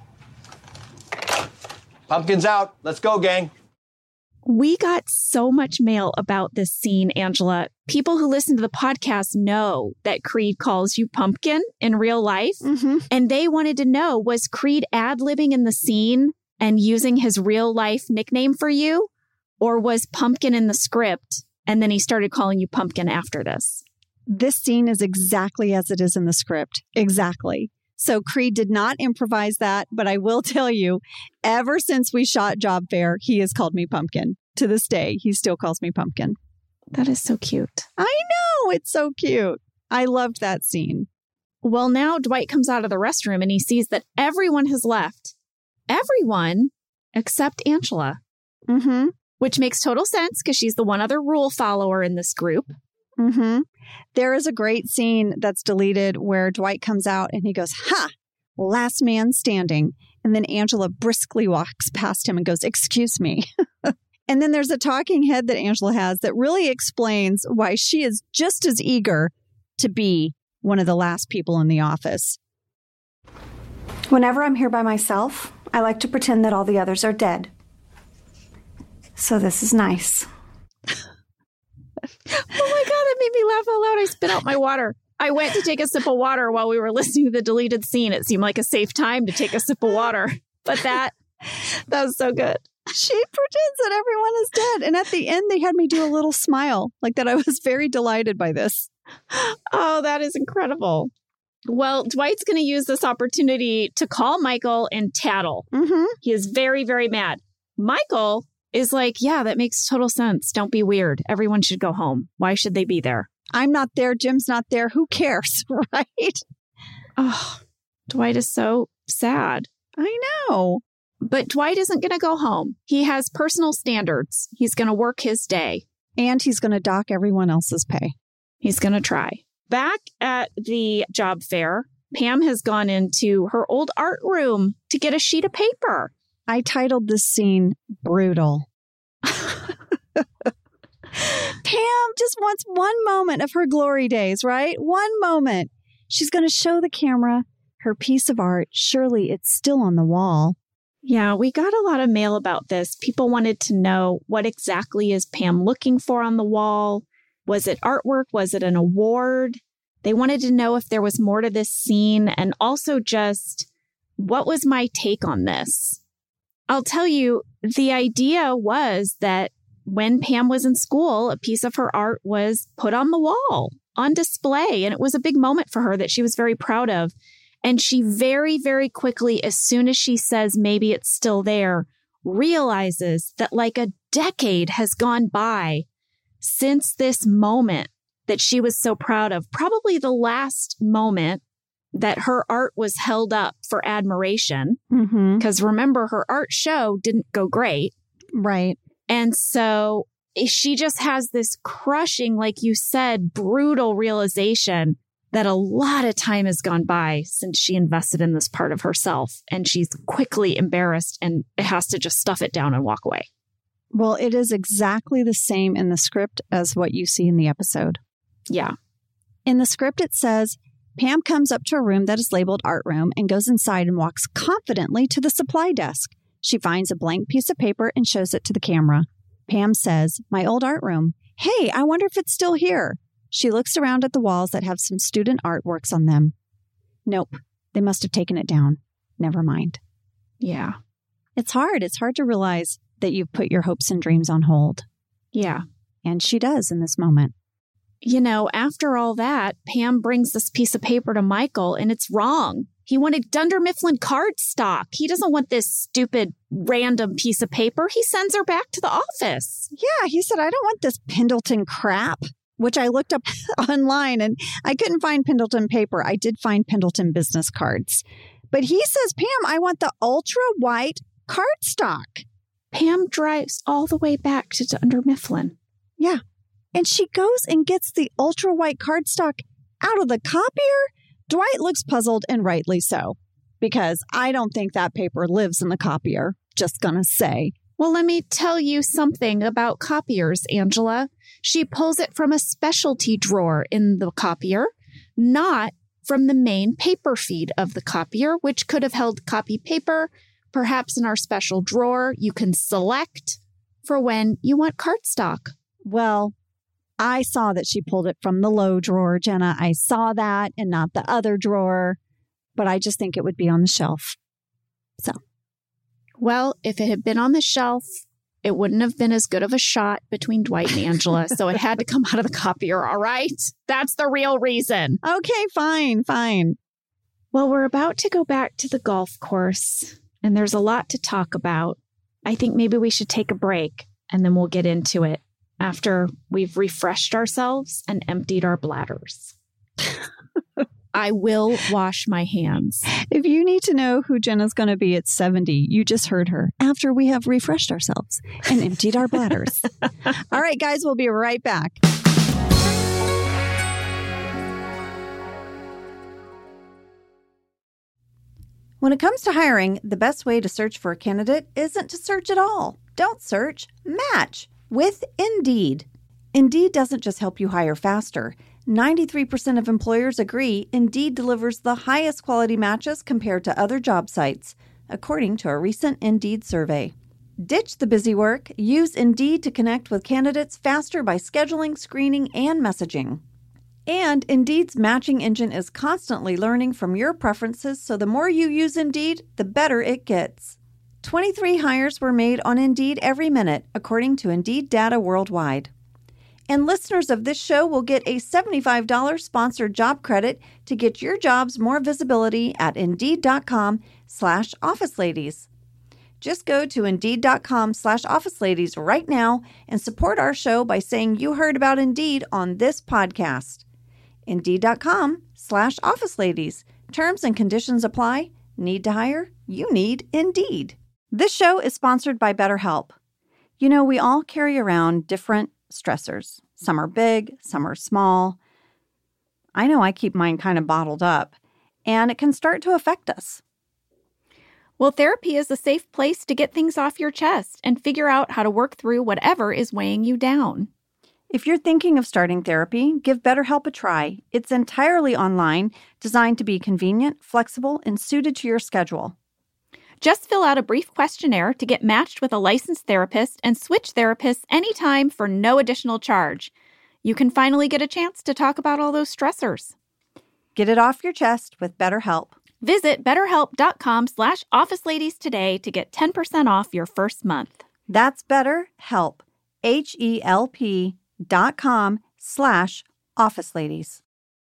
F: Pumpkin's out. Let's go, gang.
A: We got so much mail about this scene, Angela. People who listen to the podcast know that Creed calls you Pumpkin in real life.
C: Mm-hmm.
A: And they wanted to know, was Creed ad-libbing in the scene and using his real life nickname for you? Or was Pumpkin in the script and then he started calling you Pumpkin after this?
C: This scene is exactly as it is in the script. Exactly. So Creed did not improvise that, but I will tell you, ever since we shot Job Fair, he has called me Pumpkin. To this day, he still calls me Pumpkin.
A: That is so cute.
C: I know. It's so cute. I loved that scene.
A: Well, now Dwight comes out of the restroom and he sees that everyone has left. Everyone except Angela.
C: Mm-hmm.
A: Which makes total sense because she's the one other rule follower in this group.
C: Mm-hmm. There is a great scene that's deleted where Dwight comes out and he goes, "Ha! Last man standing." And then Angela briskly walks past him and goes, "Excuse me." And then there's a talking head that Angela has that really explains why she is just as eager to be one of the last people in the office.
B: Whenever I'm here by myself, I like to pretend that all the others are dead. So this is nice.
A: Oh my God, that made me laugh out loud. I spit out my water. I went to take a sip of water while we were listening to the deleted scene. It seemed like a safe time to take a sip of water. But that was so good.
C: She pretends that everyone is dead. And at the end, they had me do a little smile, like that I was very delighted by this.
A: Oh, that is incredible. Well, Dwight's going to use this opportunity to call Michael and tattle.
C: Mm-hmm.
A: He is very, very mad. Michael is like, yeah, that makes total sense. Don't be weird. Everyone should go home. Why should they be there?
C: I'm not there. Jim's not there. Who cares, right?
A: Oh, Dwight is so sad.
C: I know.
A: But Dwight isn't going to go home. He has personal standards. He's going to work his day.
C: And he's going to dock everyone else's pay.
A: He's going to try. Back at the job fair, Pam has gone into her old art room to get a sheet of paper.
C: I titled this scene Brutal. Pam just wants one moment of her glory days, right? One moment. She's going to show the camera her piece of art. Surely it's still on the wall.
A: Yeah, we got a lot of mail about this. People wanted to know, what exactly is Pam looking for on the wall? Was it artwork? Was it an award? They wanted to know if there was more to this scene, and also just, what was my take on this? I'll tell you, the idea was that when Pam was in school, a piece of her art was put on the wall, on display, and it was a big moment for her that she was very proud of. And she very, very quickly, as soon as she says maybe it's still there, realizes that like a decade has gone by since this moment that she was so proud of, probably the last moment that her art was held up for admiration. Because remember, her art show didn't go great.
C: Right.
A: And so she just has this crushing, like you said, brutal realization that a lot of time has gone by since she invested in this part of herself. And she's quickly embarrassed and has to just stuff it down and walk away.
C: Well, it is exactly the same in the script as what you see in the episode.
A: Yeah.
C: In the script, it says, Pam comes up to a room that is labeled art room and goes inside and walks confidently to the supply desk. She finds a blank piece of paper and shows it to the camera. Pam says, my old art room. Hey, I wonder if it's still here. She looks around at the walls that have some student artworks on them. Nope, they must have taken it down. Never mind.
A: Yeah.
C: It's hard. It's hard to realize that you've put your hopes and dreams on hold.
A: Yeah.
C: And she does in this moment.
A: You know, after all that, Pam brings this piece of paper to Michael and it's wrong. He wanted Dunder Mifflin cardstock. He doesn't want this stupid random piece of paper. He sends her back to the office.
C: Yeah, he said, I don't want this Pendleton crap, which I looked up online and I couldn't find Pendleton paper. I did find Pendleton business cards. But he says, Pam, I want the ultra white cardstock.
A: Pam drives all the way back to Dunder Mifflin.
C: Yeah. And she goes and gets the ultra white cardstock out of the copier. Dwight looks puzzled, and rightly so, because I don't think that paper lives in the copier. Just gonna say.
A: Well, let me tell you something about copiers, Angela. She pulls it from a specialty drawer in the copier, not from the main paper feed of the copier, which could have held copy paper. Perhaps in our special drawer, you can select for when you want cardstock.
C: Well, I saw that she pulled it from the low drawer, Jenna. I saw that and not the other drawer, but I just think it would be on the shelf. So,
A: well, if it had been on the shelf, it wouldn't have been as good of a shot between Dwight and Angela. So it had to come out of the copier. All right. That's the real reason.
C: Okay, fine.
A: Well, we're about to go back to the golf course and there's a lot to talk about. I think maybe we should take a break and then we'll get into it after we've refreshed ourselves and emptied our bladders. I will wash my hands.
C: If you need to know who Jenna's going to be at 70, you just heard her after we have refreshed ourselves and emptied our bladders. All right, guys, we'll be right back.
B: When it comes to hiring, the best way to search for a candidate isn't to search at all. Don't search, match with Indeed. Indeed doesn't just help you hire faster. 93% of employers agree Indeed delivers the highest quality matches compared to other job sites, according to a recent Indeed survey. Ditch the busy work. Use Indeed to connect with candidates faster by scheduling, screening, and messaging. And Indeed's matching engine is constantly learning from your preferences, so the more you use Indeed, the better it gets. 23 hires were made on Indeed every minute, according to Indeed data worldwide. And listeners of this show will get a $75 sponsored job credit to get your jobs more visibility at Indeed.com/OfficeLadies. Just go to Indeed.com/OfficeLadies right now and support our show by saying you heard about Indeed on this podcast. Indeed.com/OfficeLadies. Terms and conditions apply. Need to hire? You need Indeed. This show is sponsored by BetterHelp. You know, we all carry around different stressors. Some are big, some are small. I know I keep mine kind of bottled up, and it can start to affect us.
A: Well, therapy is a safe place to get things off your chest and figure out how to work through whatever is weighing you down.
B: If you're thinking of starting therapy, give BetterHelp a try. It's entirely online, designed to be convenient, flexible, and suited to your schedule.
A: Just fill out a brief questionnaire to get matched with a licensed therapist and switch therapists anytime for no additional charge. You can finally get a chance to talk about all those stressors.
B: Get it off your chest with BetterHelp.
A: Visit BetterHelp.com/OfficeLadies today to get 10% off your first month.
B: That's BetterHelp, HELP.com/OfficeLadies.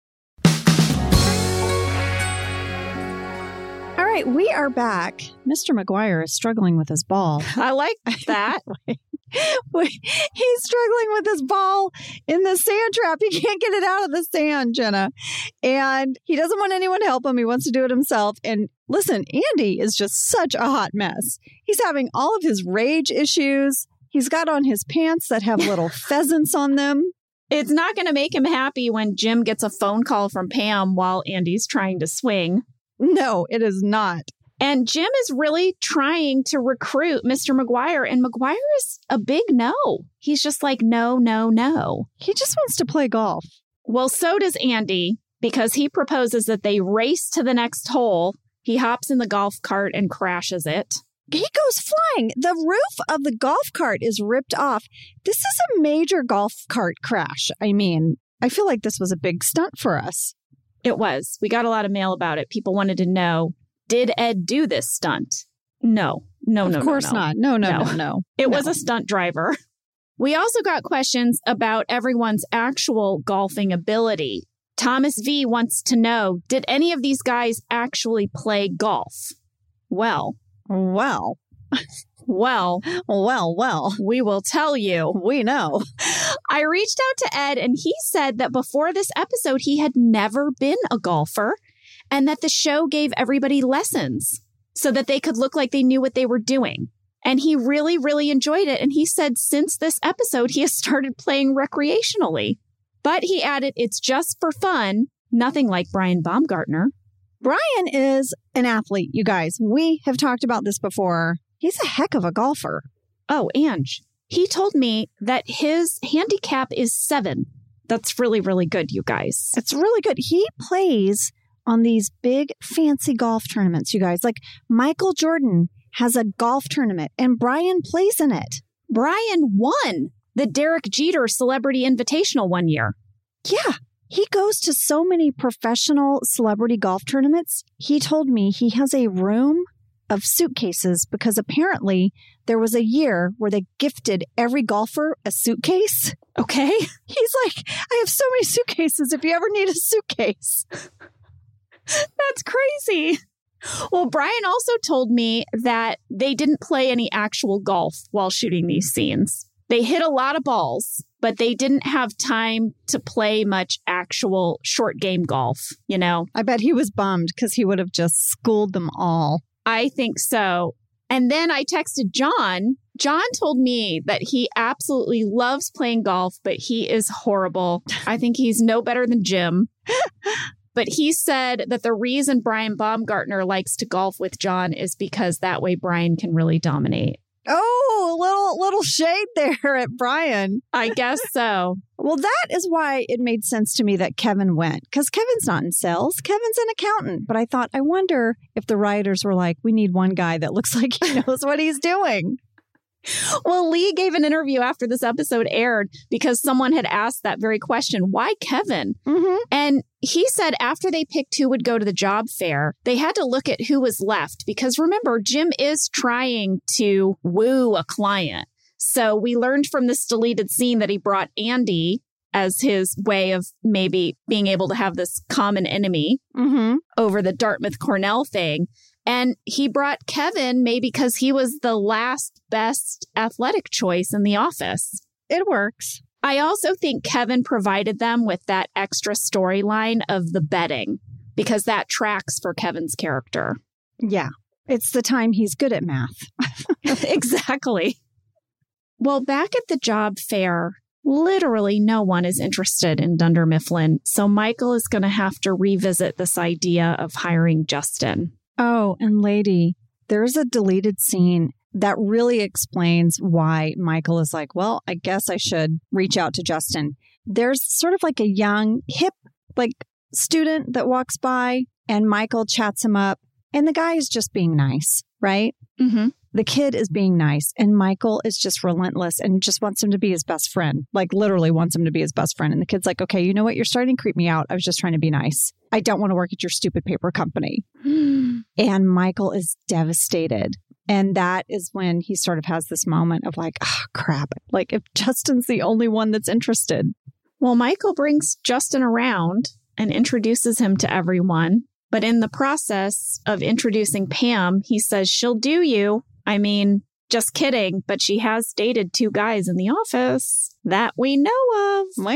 C: All right, we are back. Mr. McGuire is struggling with his ball.
A: I like that.
C: He's struggling with this ball in the sand trap. He can't get it out of the sand, Jenna. And he doesn't want anyone to help him. He wants to do it himself. And listen, Andy is just such a hot mess. He's having all of his rage issues. He's got on his pants that have little pheasants on them.
A: It's not going to make him happy when Jim gets a phone call from Pam while Andy's trying to swing.
C: No, it is not.
A: And Jim is really trying to recruit Mr. McGuire, and McGuire is a big no. He's just like, no, no, no.
C: He just wants to play golf.
A: Well, so does Andy, because he proposes that they race to the next hole. He hops in the golf cart and crashes it.
C: He goes flying. The roof of the golf cart is ripped off. This is a major golf cart crash. I mean, I feel like this was a big stunt for us.
A: It was. We got a lot of mail about it. People wanted to know, did Ed do this stunt? No.
C: Of course not. No.
A: It was a stunt driver. We also got questions about everyone's actual golfing ability. Thomas V wants to know, did any of these guys actually play golf? Well, we will tell you.
C: We know.
A: I reached out to Ed and he said that before this episode, he had never been a golfer and that the show gave everybody lessons so that they could look like they knew what they were doing. And he really, really enjoyed it. And he said since this episode, he has started playing recreationally. But he added, it's just for fun, nothing like Brian Baumgartner.
C: Brian is an athlete, you guys. We have talked about this before. He's a heck of a golfer.
A: Oh, Ange, he told me that his handicap is 7. That's really, really good, you guys.
C: It's really good. He plays on these big, fancy golf tournaments, you guys. Like Michael Jordan has a golf tournament and Brian plays in it.
A: Brian won the Derek Jeter Celebrity Invitational one year.
C: Yeah. He goes to so many professional celebrity golf tournaments. He told me he has a room of suitcases because apparently there was a year where they gifted every golfer a suitcase.
A: Okay.
C: He's like, I have so many suitcases if you ever need a suitcase.
A: That's crazy. Well, Brian also told me that they didn't play any actual golf while shooting these scenes. They hit a lot of balls, but they didn't have time to play much actual short game golf, you know?
C: I bet he was bummed because he would have just schooled them all.
A: I think so. And then I texted John. John told me that he absolutely loves playing golf, but he is horrible. I think he's no better than Jim. But he said that the reason Brian Baumgartner likes to golf with John is because that way Brian can really dominate.
C: Oh, little shade there at Brian.
A: I guess so.
C: Well, that is why it made sense to me that Kevin went, because Kevin's not in sales. Kevin's an accountant. But I thought, I wonder if the writers were like, we need one guy that looks like he knows what he's doing.
A: Well, Lee gave an interview after this episode aired because someone had asked that very question, why Kevin?
C: Mm-hmm.
A: And he said after they picked who would go to the job fair, they had to look at who was left because remember, Jim is trying to woo a client. So we learned from this deleted scene that he brought Andy as his way of maybe being able to have this common enemy over the Dartmouth Cornell thing. And he brought Kevin maybe because he was the last best athletic choice in the office.
C: It works.
A: I also think Kevin provided them with that extra storyline of the betting because that tracks for Kevin's character.
C: Yeah. It's the time he's good at math.
A: Exactly. Well, back at the job fair, literally no one is interested in Dunder Mifflin. So Michael is going to have to revisit this idea of hiring Justin.
C: Oh, and lady, there's a deleted scene that really explains why Michael is like, well, I guess I should reach out to Justin. There's sort of like a young, hip, like student that walks by and Michael chats him up and the guy is just being nice, right?
A: Mm-hmm.
C: The kid is being nice and Michael is just relentless and just wants him to be his best friend, like literally wants him to be his best friend. And the kid's like, okay, you know what? You're starting to creep me out. I was just trying to be nice. I don't want to work at your stupid paper company. And Michael is devastated. And that is when he sort of has this moment of like, oh, crap. Like if Justin's the only one that's interested.
A: Well, Michael brings Justin around and introduces him to everyone. But in the process of introducing Pam, he says, she'll do you. I mean, Just kidding, but she has dated 2 guys in the office that we know of.
C: Well,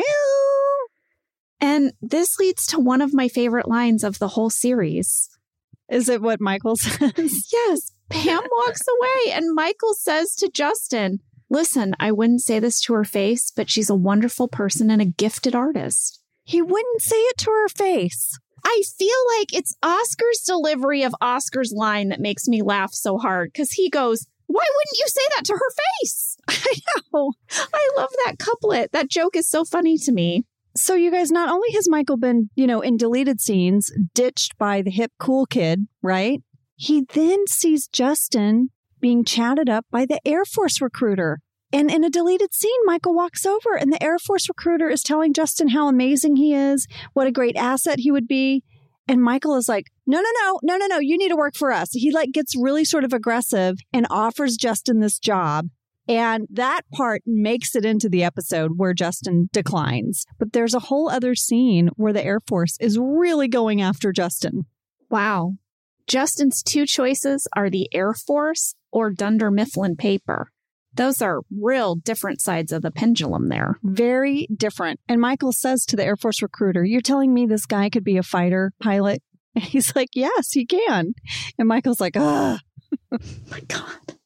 A: and this leads to one of my favorite lines of the whole series.
C: Is it what Michael says?
A: Yes. Pam walks away and Michael says to Justin, listen, I wouldn't say this to her face, but she's a wonderful person and a gifted artist.
C: He wouldn't say it to her face.
A: I feel like it's Oscar's delivery of Oscar's line that makes me laugh so hard because he goes, why wouldn't you say that to her face?
C: I know.
A: I love that couplet. That joke is so funny to me.
C: So you guys, not only has Michael been, in deleted scenes, ditched by the hip cool kid, right? He then sees Justin being chatted up by the Air Force recruiter. And in a deleted scene, Michael walks over and the Air Force recruiter is telling Justin how amazing he is, what a great asset he would be. And Michael is like, no, you need to work for us. He gets really sort of aggressive and offers Justin this job. And that part makes it into the episode where Justin declines. But there's a whole other scene where the Air Force is really going after Justin.
A: Wow. Justin's 2 choices are the Air Force or Dunder Mifflin paper. Those are real different sides of the pendulum there.
C: Very different. And Michael says to the Air Force recruiter, you're telling me this guy could be a fighter pilot? And he's like, yes, he can. And Michael's like, oh
A: my God.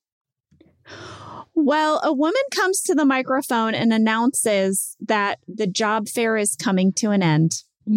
A: Well, a woman comes to the microphone and announces that the job fair is coming to an end.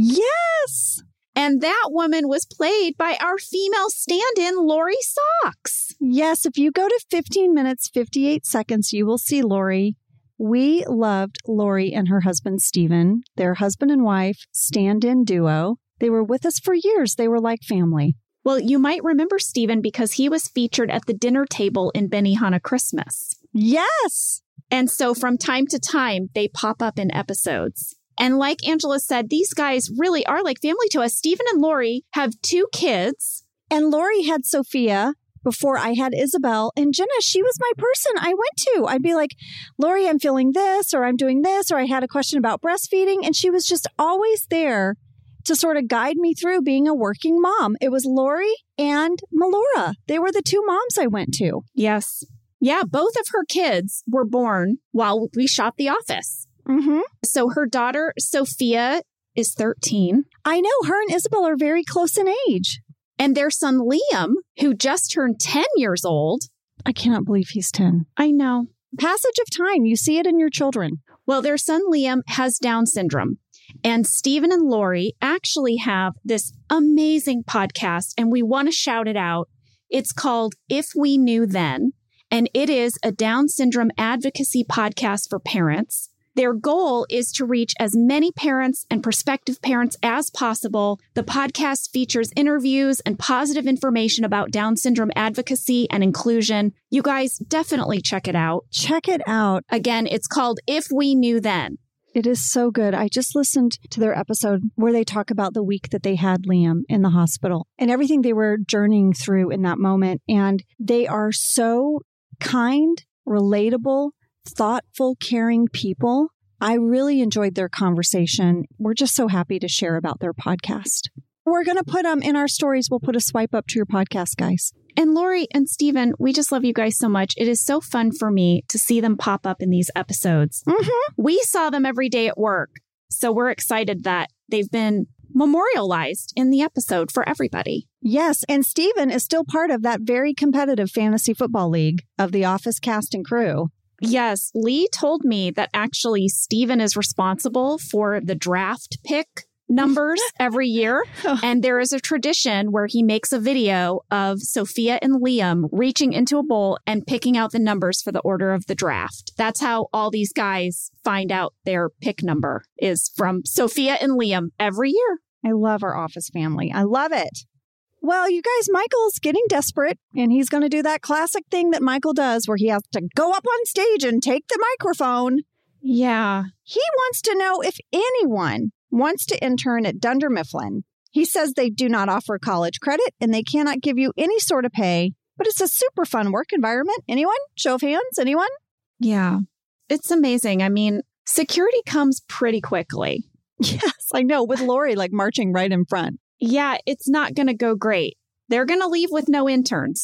C: Yes.
A: And that woman was played by our female stand-in, Lori Socks.
C: Yes, if you go to 15 minutes, 58 seconds, you will see Lori. We loved Lori and her husband, Steven, their husband and wife stand-in duo. They were with us for years. They were like family.
A: Well, you might remember Steven because he was featured at the dinner table in Benihana Christmas.
C: Yes.
A: And so from time to time, they pop up in episodes. And like Angela said, these guys really are like family to us. Steven and Lori have 2 kids.
C: And Lori had Sophia before I had Isabel. And Jenna, she was my person I went to. I'd be like, Lori, I'm feeling this, or I'm doing this, or I had a question about breastfeeding. And she was just always there to sort of guide me through being a working mom. It was Lori and Melora. They were the 2 moms I went to.
A: Yes. Yeah, both of her kids were born while we shot The Office.
C: Mm-hmm.
A: So her daughter, Sophia, is 13.
C: I know. Her and Isabel are very close in age.
A: And their son, Liam, who just turned 10 years old.
C: I cannot believe he's 10.
A: I know.
C: Passage of time. You see it in your children.
A: Well, their son, Liam, has Down syndrome. And Steven and Lori actually have this amazing podcast, and we want to shout it out. It's called If We Knew Then, and it is a Down syndrome advocacy podcast for parents. Their goal is to reach as many parents and prospective parents as possible. The podcast features interviews and positive information about Down syndrome advocacy and inclusion. You guys definitely check it out.
C: Check it out.
A: Again, it's called If We Knew Then.
C: It is so good. I just listened to their episode where they talk about the week that they had Liam in the hospital and everything they were journeying through in that moment. And they are so kind, relatable, thoughtful, caring people. I really enjoyed their conversation. We're just so happy to share about their podcast. We're going to put them in our stories. We'll put a swipe up to your podcast, guys.
A: And Lori and Steven, we just love you guys so much. It is so fun for me to see them pop up in these episodes.
C: Mm-hmm.
A: We saw them every day at work. So we're excited that they've been memorialized in the episode for everybody.
C: Yes. And Steven is still part of that very competitive fantasy football league of The Office cast and crew.
A: Yes. Lee told me that actually Steven is responsible for the draft pick numbers every year. And there is a tradition where he makes a video of Sophia and Liam reaching into a bowl and picking out the numbers for the order of the draft. That's how all these guys find out their pick number is from Sophia and Liam every year.
C: I love our Office family. I love it. Well, you guys, Michael's getting desperate, and he's going to do that classic thing that Michael does where he has to go up on stage and take the microphone.
A: Yeah.
C: He wants to know if anyone wants to intern at Dunder Mifflin. He says they do not offer college credit and they cannot give you any sort of pay, but it's a super fun work environment. Anyone? Show of hands? Anyone?
A: Yeah. It's amazing. I mean, security comes pretty quickly.
C: Yes, I know. With Lori marching right in front.
A: Yeah, it's not going to go great. They're going to leave with no interns.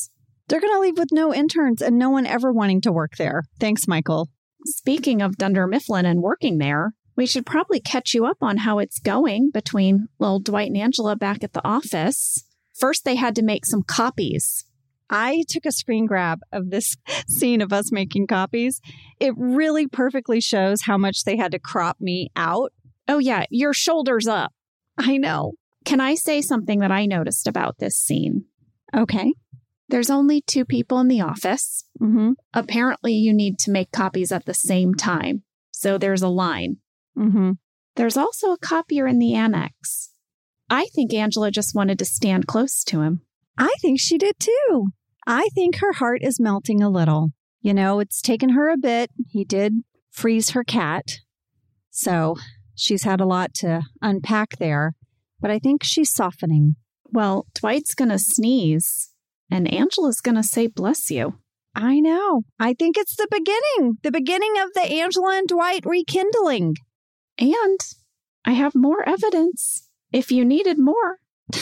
C: They're going to leave with no interns and no one ever wanting to work there. Thanks, Michael.
A: Speaking of Dunder Mifflin and working there, we should probably catch you up on how it's going between little Dwight and Angela back at the office. First, they had to make some copies.
C: I took a screen grab of this scene of us making copies. It really perfectly shows how much they had to crop me out.
A: Oh, yeah, your shoulders up.
C: I know.
A: Can I say something that I noticed about this scene?
C: Okay.
A: There's only 2 people in the office.
C: Mm-hmm.
A: Apparently, you need to make copies at the same time. So there's a line.
C: Mm-hmm.
A: There's also a copier in the annex. I think Angela just wanted to stand close to him.
C: I think she did too. I think her heart is melting a little. You know, it's taken her a bit. He did freeze her cat. So she's had a lot to unpack there. But I think she's softening.
A: Well, Dwight's going to sneeze and Angela's going to say, bless you.
C: I know. I think it's the beginning of the Angela and Dwight rekindling.
A: And I have more evidence if you needed more.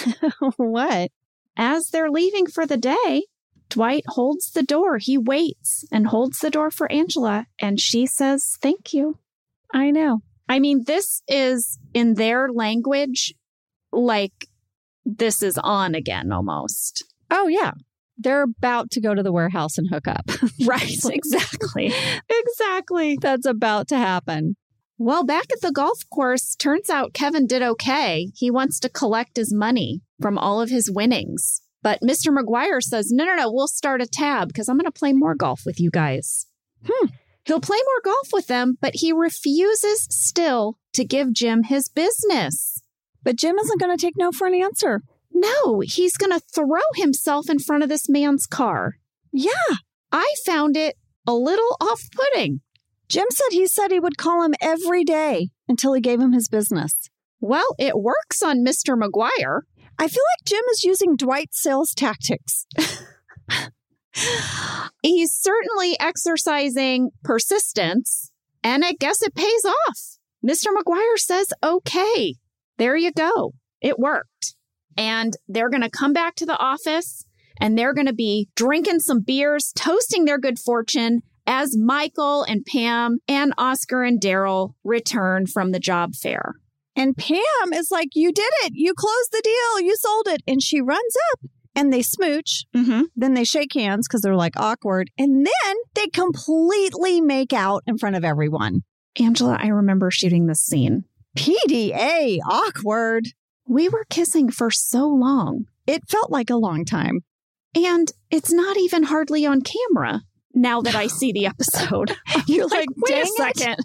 C: What?
A: As they're leaving for the day, Dwight holds the door. He waits and holds the door for Angela, and she says, thank you.
C: I know.
A: I mean, this is in their language, like this is on again almost.
C: Oh, yeah. They're about to go to the warehouse and hook up.
A: Right, exactly.
C: Exactly. That's about to happen.
A: Well, back at the golf course, turns out Kevin did okay. He wants to collect his money from all of his winnings. But Mr. McGuire says, no, we'll start a tab because I'm going to play more golf with you guys. He'll play more golf with them, but he refuses still to give Jim his business.
C: But Jim isn't going to take no for an answer.
A: No, he's going to throw himself in front of this man's car.
C: Yeah.
A: I found it a little off-putting.
C: Jim said he would call him every day until he gave him his business.
A: Well, it works on Mr. McGuire.
C: I feel like Jim is using Dwight's sales tactics.
A: He's certainly exercising persistence, and I guess it pays off. Mr. McGuire says, okay, there you go. It worked. And they're going to come back to the office, and they're going to be drinking some beers, toasting their good fortune as Michael and Pam and Oscar and Daryl return from the job fair.
C: And Pam is like, you did it. You closed the deal. You sold it. And she runs up and they smooch.
A: Mm-hmm.
C: Then they shake hands because they're like awkward. And then they completely make out in front of everyone.
A: Angela, I remember shooting this scene.
C: PDA, awkward.
A: We were kissing for so long.
C: It felt like a long time.
A: And it's not even hardly on camera now that I see the episode.
C: You're like,
A: wait a second.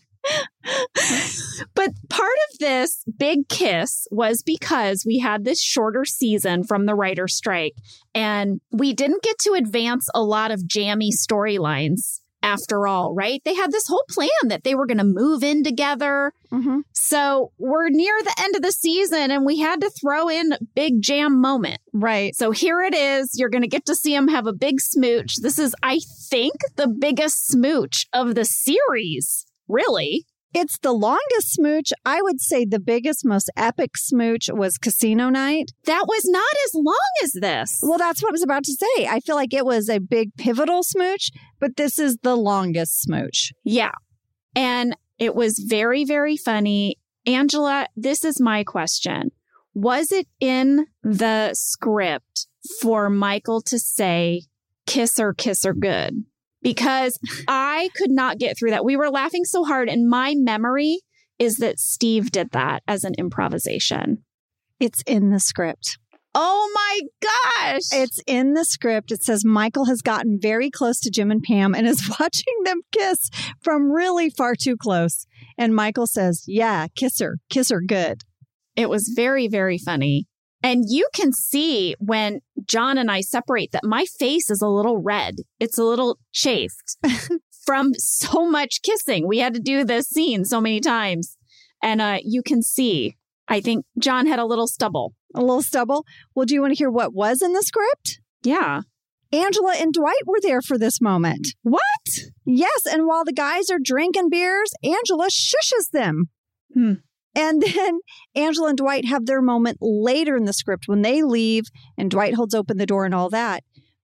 A: But part of this big kiss was because we had this shorter season from the writer's strike, and we didn't get to advance a lot of jammy storylines after all, right? They had this whole plan that they were going to move in together.
C: Mm-hmm.
A: So we're near the end of the season and we had to throw in a big jam moment.
C: Right.
A: So here it is. You're going to get to see them have a big smooch. This is, I think, the biggest smooch of the series. Really?
C: It's the longest smooch. I would say the biggest, most epic smooch was Casino Night.
A: That was not as long as this.
C: Well, that's what I was about to say. I feel like it was a big pivotal smooch, but this is the longest smooch.
A: Yeah. And it was very, very funny. Angela, this is my question. Was it in the script for Michael to say, kiss her good? Because I could not get through that. We were laughing so hard. And my memory is that Steve did that as an improvisation.
C: It's in the script.
A: Oh, my gosh.
C: It's in the script. It says Michael has gotten very close to Jim and Pam and is watching them kiss from really far too close. And Michael says, yeah, kiss her good.
A: It was very, very funny. And you can see when John and I separate that my face is a little red. It's a little chafed from so much kissing. We had to do this scene so many times. And you can see, I think John had a little stubble.
C: A little stubble? Well, do you want to hear what was in the script?
A: Yeah.
C: Angela and Dwight were there for this moment.
A: What?
C: Yes. And while the guys are drinking beers, Angela shushes them. And then Angela and Dwight have their moment later in the script when they leave and Dwight holds open the door and all that.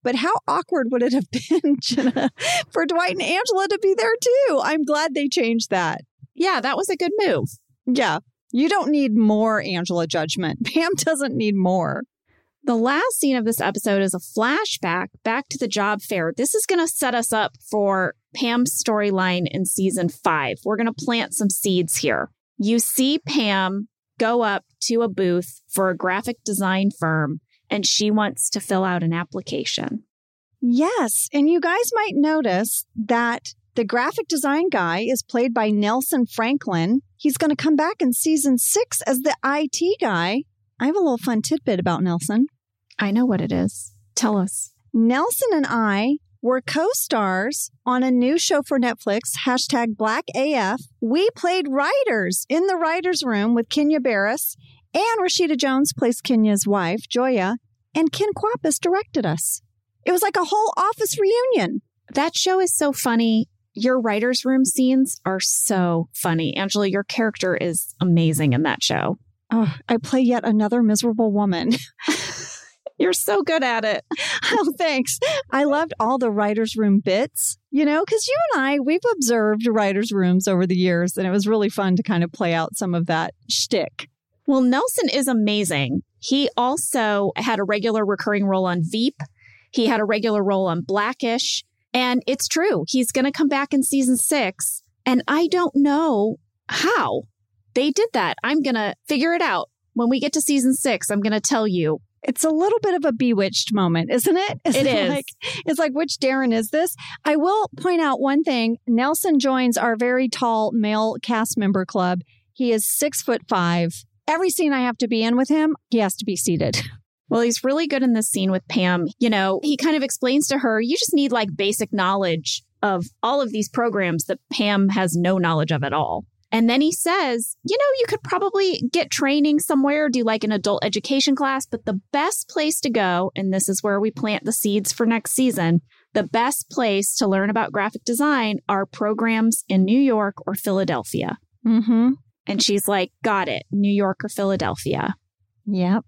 C: But how awkward would it have been, Jenna, for Dwight and Angela to be there too? I'm glad they changed that.
A: Yeah, that was a good move.
C: Yeah. You don't need more Angela judgment. Pam doesn't need more.
A: The last scene of this episode is a flashback back to the job fair. This is going to set us up for Pam's storyline in season 5. We're going to plant some seeds here. You see Pam go up to a booth for a graphic design firm, and she wants to fill out an application.
C: Yes. And you guys might notice that the graphic design guy is played by Nelson Franklin. He's going to come back in season 6 as the IT guy. I have a little fun tidbit about Nelson.
A: I know what it is. Tell us.
C: Nelson and I were co-stars on a new show for Netflix, #BlackAF. We played writers in the writer's room with Kenya Barris, and Rashida Jones plays Kenya's wife, Joya, and Ken Kwapis directed us. It was like a whole office reunion.
A: That show is so funny. Your writer's room scenes are so funny. Angela, your character is amazing in that show.
C: Oh, I play yet another miserable woman.
A: You're so good at it.
C: Oh, thanks. I loved all the writer's room bits, because you and I, we've observed writer's rooms over the years, and it was really fun to kind of play out some of that shtick.
A: Well, Nelson is amazing. He also had a regular recurring role on Veep. He had a regular role on Blackish. And it's true. He's going to come back in season 6. And I don't know how they did that. I'm going to figure it out. When we get to season 6, I'm going to tell you.
C: It's a little bit of a Bewitched moment, isn't it?
A: It is.
C: It's like, which Darren is this? I will point out one thing. Nelson joins our very tall male cast member club. He is 6'5". Every scene I have to be in with him, he has to be seated.
A: Well, he's really good in this scene with Pam. He kind of explains to her, you just need like basic knowledge of all of these programs that Pam has no knowledge of at all. And then he says, you could probably get training somewhere, do like an adult education class, but the best place to go, and this is where we plant the seeds for next season, the best place to learn about graphic design are programs in New York or Philadelphia.
C: Mm-hmm.
A: And she's like, got it, New York or Philadelphia.
C: Yep.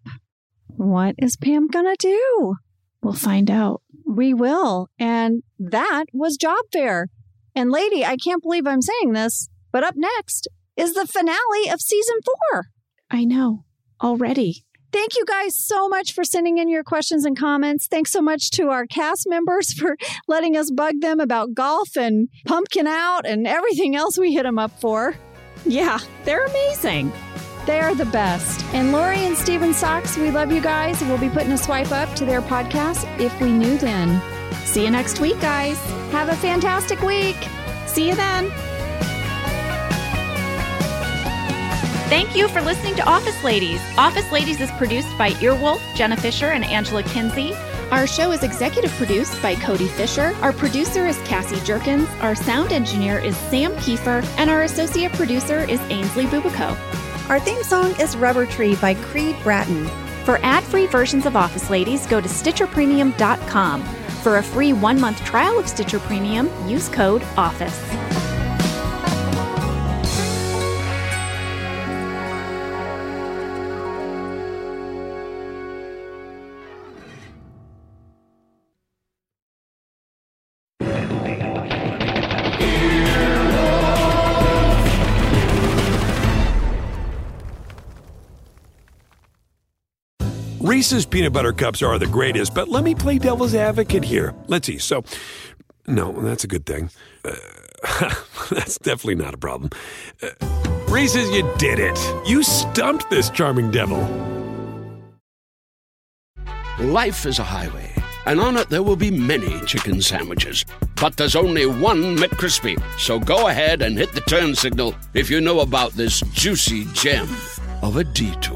C: What is Pam gonna do?
A: We'll find out.
C: We will. And that was Job Fair. And lady, I can't believe I'm saying this, but up next is the finale of season 4.
A: I know. Already.
C: Thank you guys so much for sending in your questions and comments. Thanks so much to our cast members for letting us bug them about golf and pumpkin out and everything else we hit them up for.
A: Yeah, they're amazing.
C: They are the best. And Lori and Steven Socks, we love you guys. We'll be putting a swipe up to their podcast, If We Knew Then.
A: See you next week, guys.
C: Have a fantastic week.
A: See you then. Thank you for listening to Office Ladies. Office Ladies is produced by Earwolf, Jenna Fisher, and Angela Kinsey. Our show is executive produced by Cody Fisher. Our producer is Cassie Jerkins. Our sound engineer is Sam Kiefer. And our associate producer is Ainsley Bubico.
B: Our theme song is Rubber Tree by Creed Bratton.
A: For ad-free versions of Office Ladies, go to StitcherPremium.com. For a free 1-month trial of Stitcher Premium, use code OFFICE.
G: Reese's Peanut Butter Cups are the greatest, but let me play devil's advocate here. Let's see. So, no, that's a good thing. That's definitely not a problem. Reese's, you did it. You stumped this charming devil.
H: Life is a highway, and on it there will be many chicken sandwiches. But there's only one McCrispy. So go ahead and hit the turn signal if you know about this juicy gem of a detour.